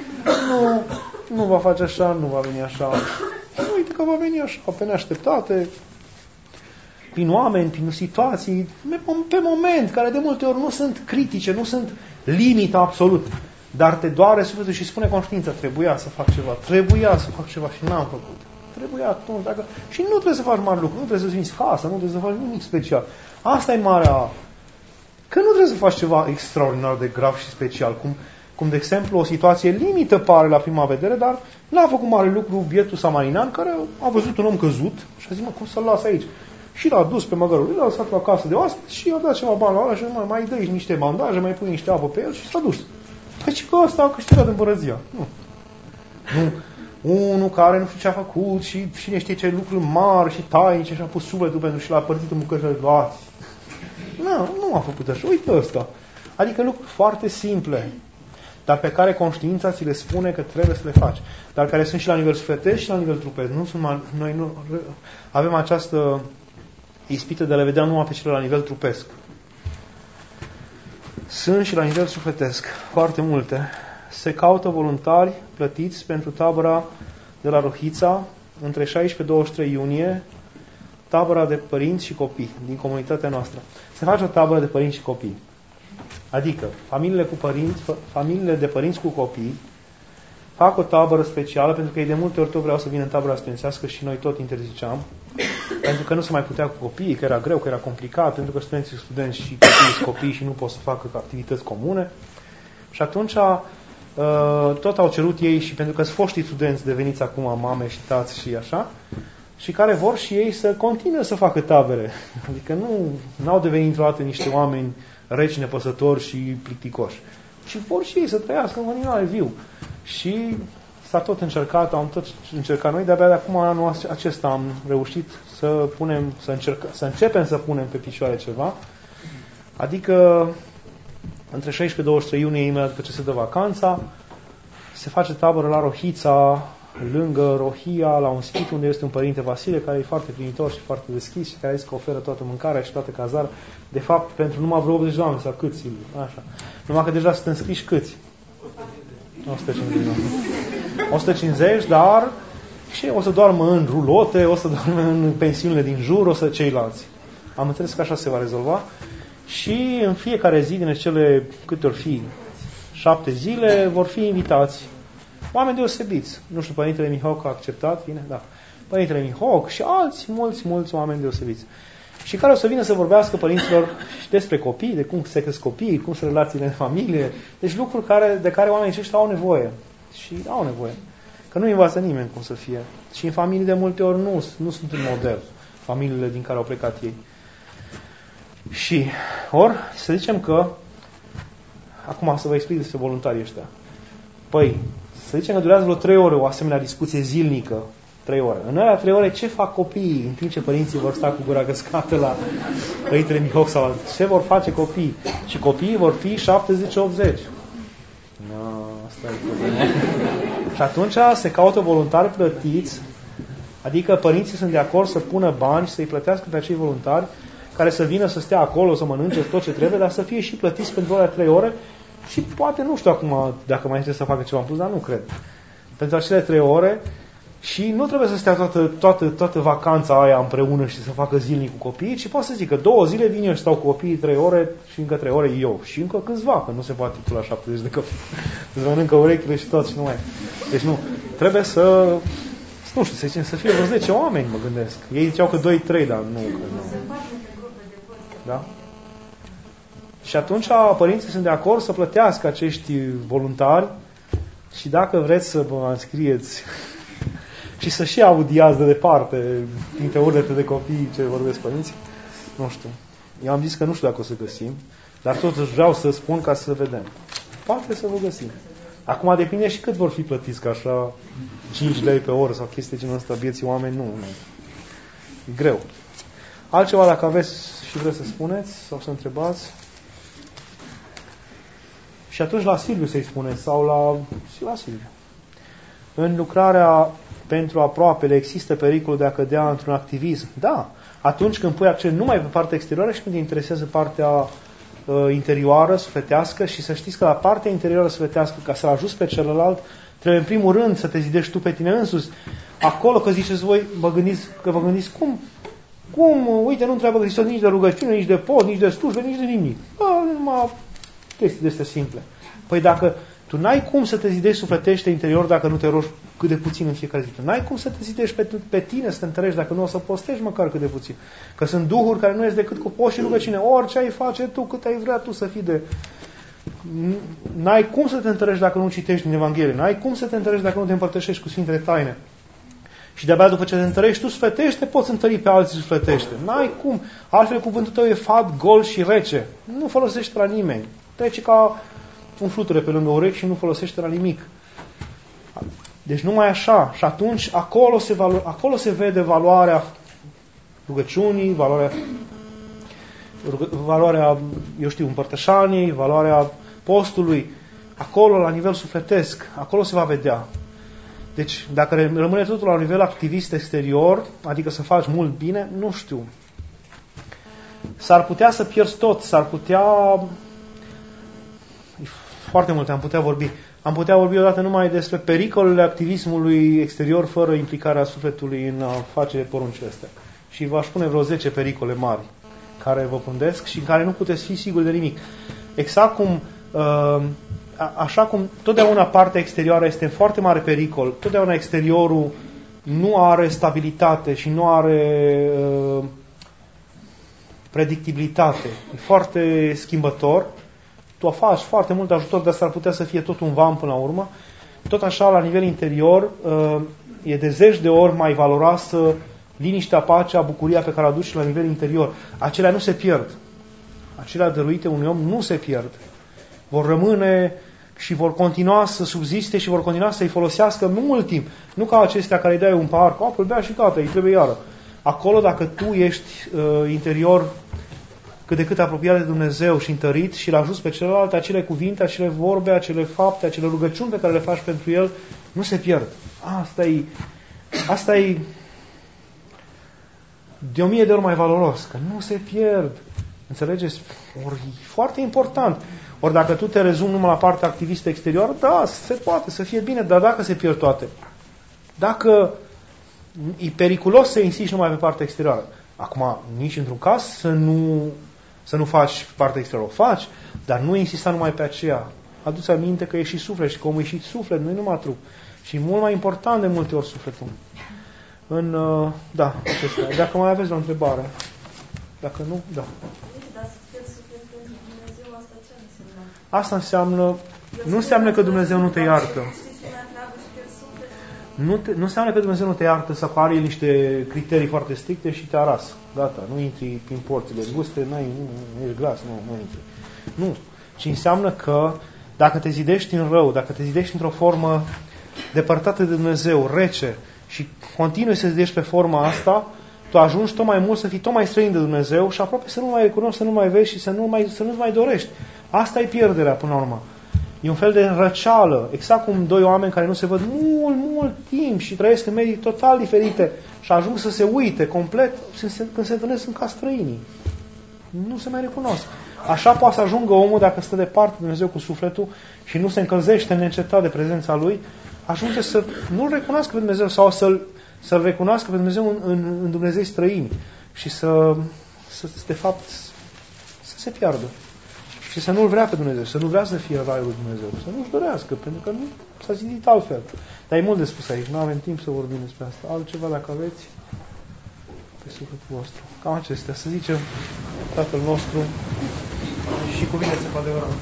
Nu va face așa, nu va veni așa. Uite că va veni așa, pe neașteptate, prin oameni, prin situații, pe moment, care de multe ori nu sunt critice, nu sunt limita absolut, dar te doare sufletul și spune conștiința, trebuia să fac ceva și n-am făcut. Trebuia atunci, și nu trebuie să faci mari lucruri, nu trebuie să-ți vinzi casa, nu trebuie să faci nimic special. Asta e marea... Că nu trebuie să faci ceva extraordinar de grav și special, cum de exemplu o situație limită pare la prima vedere, dar n-a făcut mare lucru bietul samarinean care a văzut un om căzut și a zis, cum să-l las aici? Și l-a dus pe măgărul lui, l-a lăsat la casă de oaspeți și i-a dat ceva bani la ăla și mai dă niște bandaje, mai pune niște apă pe el și s-a dus. Deci că ăsta a câștigat împărăția. Nu. Unul care nu știu ce a făcut și cine știe ce lucruri mari și tainice și a pus sufletul pentru și l-a părțit în bucățile luați. Nu a făcut așa. Uite ăsta. Adică lucruri foarte simple, dar pe care conștiința ți le spune că trebuie să le faci. Dar care sunt și la nivel sufletesc și la nivel trupesc. Noi nu avem această ispită de a le vedea numai pe cele la nivel trupesc. Sunt și la nivel sufletesc. Foarte multe. Se caută voluntari plătiți pentru tabăra de la Rohița între 16-23 iunie, tabăra de părinți și copii din comunitatea noastră. Se face o tabără de părinți și copii. Adică familiile de părinți cu copii fac o tabără specială, pentru că ei de multe ori tot vreau să vină în tabăra studențească și noi tot interziceam, pentru că nu se mai putea cu copiii, că era greu, că era complicat, pentru că studenții sunt studenți și copiii sunt copii și nu pot să facă activități comune. Și atunci tot au cerut ei, și pentru că sunt foștii studenți deveniți acum mame și tați și așa, și care vor și ei să continue să facă tabere. Adică nu au devenit într-o dată niște oameni reci, nepăsători și plicticoși. Și vor și ei să trăiască în continuare viu. Și s-a tot încercat, am tot încercat noi, de-abia de acum anul acesta am reușit să începem să punem pe picioare ceva. Adică între 16 și 23 iunie, imediat după ce se dă vacanța, se face tabără la Rohița, lângă Rohia, la un spit unde este un părinte Vasile, care e foarte primitor și foarte deschis și care zice că oferă toată mâncarea și toată cazarea. De fapt, pentru numai vreo 80 de oameni sau câți, așa. Numai că deja sunt înscriși câți? 150, dar și o să doarmă în rulote, o să doarmă în pensiunile din jur, o să ceilalți. Am înțeles că așa se va rezolva. Și în fiecare zi, din acele câte ori fi 7 zile, vor fi invitați oameni deosebiți. Nu știu, Părintele Mihoc a acceptat, bine? Da. Părintele Mihoc și alți, mulți oameni deosebiți. Și care o să vină să vorbească părinților despre copii, de cum se cresc copiii, cum sunt relațiile în familie. Deci lucruri de care oamenii aceștia au nevoie. Și au nevoie. Că nu învață nimeni cum să fie. Și în familii de multe ori nu sunt un model. Familiile din care au plecat ei. Și, să zicem că, acum să vă explic despre voluntarii ăștia. Păi, să zicem că durează vreo 3 ore o asemenea discuție zilnică. 3 ore. În alea 3 ore ce fac copiii? În timp ce părinții vor sta cu gura căscată la Părintele Mihoc sau ce vor face copiii? Și copiii vor fi 70-80. Asta e problema. Și atunci se caută voluntari plătiți, adică părinții sunt de acord să pună bani și să-i plătească pe acei voluntari care să vină să stea acolo, să mănânce tot ce trebuie, dar să fie și plătiți pentru alea 3 ore și poate, nu știu acum dacă mai trebuie să facă ceva în plus, dar nu cred. Pentru acele 3 ore și nu trebuie să stea toată vacanța aia împreună și să facă zilnic cu copiii, ci poate să zică 2 zile vin eu și stau cu copiii 3 ore și încă 3 ore eu. Și încă câțiva, că nu se poate la 70 de copii. Îți mănâncă urechile și tot și nu mai. Deci nu, trebuie să, nu știu, să fie vreo 10 oameni, mă gândesc. Ei ziceau că 2-3, dar nu. Da? Și atunci părinții sunt de acord să plătească acești voluntari și dacă vreți să vă înscrieți și să și audiați de departe dintre urlete de copii ce vorbesc părinții, nu știu. Eu am zis că nu știu dacă o să găsim, dar totuși vreau să spun ca să vedem. Poate să vă găsim. Acum depinde și cât vor fi plătiți, că așa 5 lei pe oră sau chestii genul ăsta, vieții oameni, nu. E greu. Altceva dacă aveți și vreți să spuneți sau să întrebați. Și atunci la Silviu să-i spuneți sau la Silviu. În lucrarea pentru aproapele există pericolul de a cădea într-un activism. Da, atunci când pui accent numai pe partea exterioară și când te interesează partea interioară, sufletească, și să știți că la partea interioară sufletească, ca să-l ajuți pe celălalt, trebuie în primul rând să te zidești tu pe tine însuți. Acolo că ziceți voi, vă gândiți cum, uite, nu întreabă Hristos nici de rugăciune, nici de post, nici de slujbe, nici de nimic. Numai chestii de astea simple. Păi dacă tu n-ai cum să te zidești sufletește interior dacă nu te rogi cât de puțin în fiecare zi. Tu n-ai cum să te zidești pe tine, să te întărești dacă nu o să postești măcar cât de puțin. Că sunt duhuri care nu ies decât cu post și rugăciune. Orice ai face tu, cât ai vrea tu să fii de... N-ai cum să te întărești dacă nu citești din Evanghelie. N-ai cum să te întărești dacă nu te împărtășești cu Sfintele Taine. Și de-abia după ce te întărești tu sufletești, te poți întări pe alții sufletește. N-ai cum. Altfel cuvântul tău e fat, gol și rece. Nu folosește la nimeni. Trece ca un fluture pe lângă urechi și nu folosește la nimic. Deci numai așa. Și atunci acolo se vede valoarea rugăciunii, valoarea, eu știu, împărtășanii, valoarea postului. Acolo, la nivel sufletesc, acolo se va vedea. Deci, dacă rămâne totul la nivel activist exterior, adică să faci mult bine, nu știu. S-ar putea să pierzi tot, s-ar putea... Foarte multe am putea vorbi. Am putea vorbi odată numai despre pericolele activismului exterior fără implicarea sufletului în a face poruncile astea. Și v-aș pune vreo 10 pericole mari care vă pândesc și în care nu puteți fi siguri de nimic. Exact cum... Așa cum totdeauna partea exterioară este în foarte mare pericol, totdeauna exteriorul nu are stabilitate și nu are predictibilitate. E foarte schimbător. Tu faci foarte mult ajutor, dar s-ar putea să fie tot un van până la urmă. Tot așa, la nivel interior, e de 10 de ori mai valoroasă liniștea, pacea, bucuria pe care o aduci la nivel interior. Acelea nu se pierd. Acelea dăruite unui om nu se pierd. Vor rămâne și vor continua să subziste și vor continua să-i folosească mult timp. Nu ca acestea care îi dai un pahar cu apă, îl bea și gata, îi trebuie iară. Acolo, dacă tu ești interior cât de cât apropiat de Dumnezeu și întărit și îl ajuți pe celălalt, acele cuvinte, acele vorbe, acele fapte, acele rugăciuni pe care le faci pentru el, nu se pierd. Asta e de 1000 de ori mai valoros, că nu se pierd. Înțelegeți? Ori e foarte important. Ori dacă tu te rezumi numai la partea activistă exterioară, da, se poate să fie bine, dar dacă se pierd toate, dacă e periculos să insisti numai pe partea exterioară, acum, nici într-un caz să nu faci partea exterioară, o faci, dar nu insista numai pe aceea. Adu-ți aminte că e și suflet și că omul e și suflet, nu e numai trup. Și e mult mai important de multe ori sufletul. Da, acesta. Dacă mai aveți o întrebare. Dacă nu, da. Asta înseamnă, nu înseamnă că Dumnezeu nu te iartă. Nu înseamnă că Dumnezeu nu te iartă să apare niște criterii foarte stricte și te arasă. Gata, nu intri prin porțile înguste, nu ești glas, nu intri. Nu. Ci înseamnă că dacă te zidești în rău, dacă te zidești într-o formă depărtată de Dumnezeu, rece, și continui să zidești pe forma asta, tu ajungi tot mai mult să fii tot mai străin de Dumnezeu și aproape să nu mai recunoști, să nu mai vezi și să nu mai dorești. Asta e pierderea până la urmă. E un fel de răceală, exact cum doi oameni care nu se văd mult timp și trăiesc în medii total diferite și ajung să se uite complet când se întâlnesc în ca străinii. Nu se mai recunosc. Așa poate să ajungă omul dacă stă departe de Dumnezeu cu sufletul și nu se încălzește neîncetat de prezența Lui, ajunge să nu-L recunoască pe Dumnezeu sau să-L recunoască pe Dumnezeu în Dumnezei străini și de fapt, să se piardă. Și să nu-L vrea pe Dumnezeu, să nu vrea să fie raiul lui Dumnezeu, să nu-și dorească, pentru că nu s-a zidit altfel. Dar e mult de spus aici, nu avem timp să vorbim despre asta. Altceva, dacă aveți, pe sufletul vostru. Cam acestea, să zicem Tatăl nostru și cuvindu-se cu adevărat.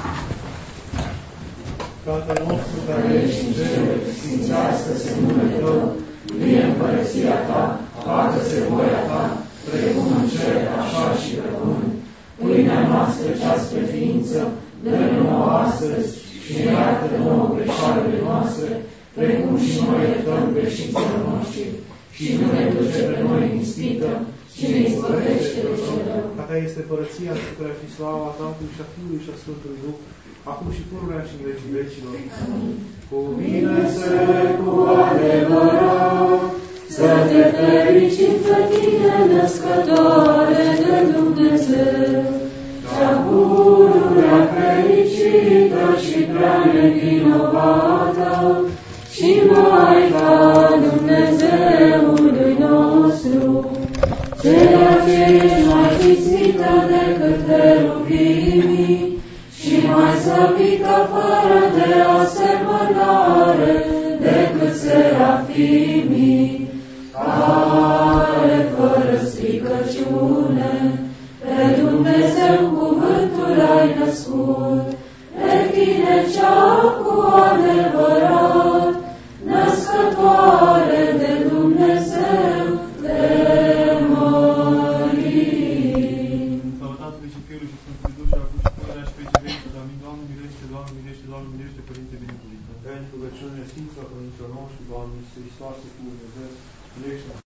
Tatăl nostru care ești în cer, sfințească-se numele Tău, vie împărăția Ta, facă-se voia Ta, precum în cer, așa și pe pământ. Pâinea noastră cea spre ființă, dă-ne nouă astăzi și ne iartă nouă greșalele noastre, precum și noi iertăm greșiților noștri. Și nu ne duce pe noi în ispită, ci ne izbăvește de cel rău. A Ta este părăția, și care fi slava Tatălui și a Fiului și a Sfântului Duh, acum și pururea și în vecii vecilor. Cuvine-se cu adevărat, să te fericim pe Tine, născătoare de Dumnezeu, cea pururea fericită și prea nevinovată, și Maica Dumnezeului nostru, ceea ce ești mai cinstită decât heruvimii și mai slăvită fără de asemănare decât serafimii, care fără stricăciune pe Dumnezeu cuvântul ai născut, pe Tine cea cu adevărat, născătoare de Dumnezeu, te mărim. Slavă Tatălui și Fiului și Sfântului Duh și acum și pururea și pe vecii vecii. Amin. Doamne miluiește, Doamne miluiește, Doamne miluiește, Părinte binecuvântat. Pentru rugăciunile Sfinților Părinților noștri, Doamne Iisuse Hristoase, cu Dumnezeu, miluiește.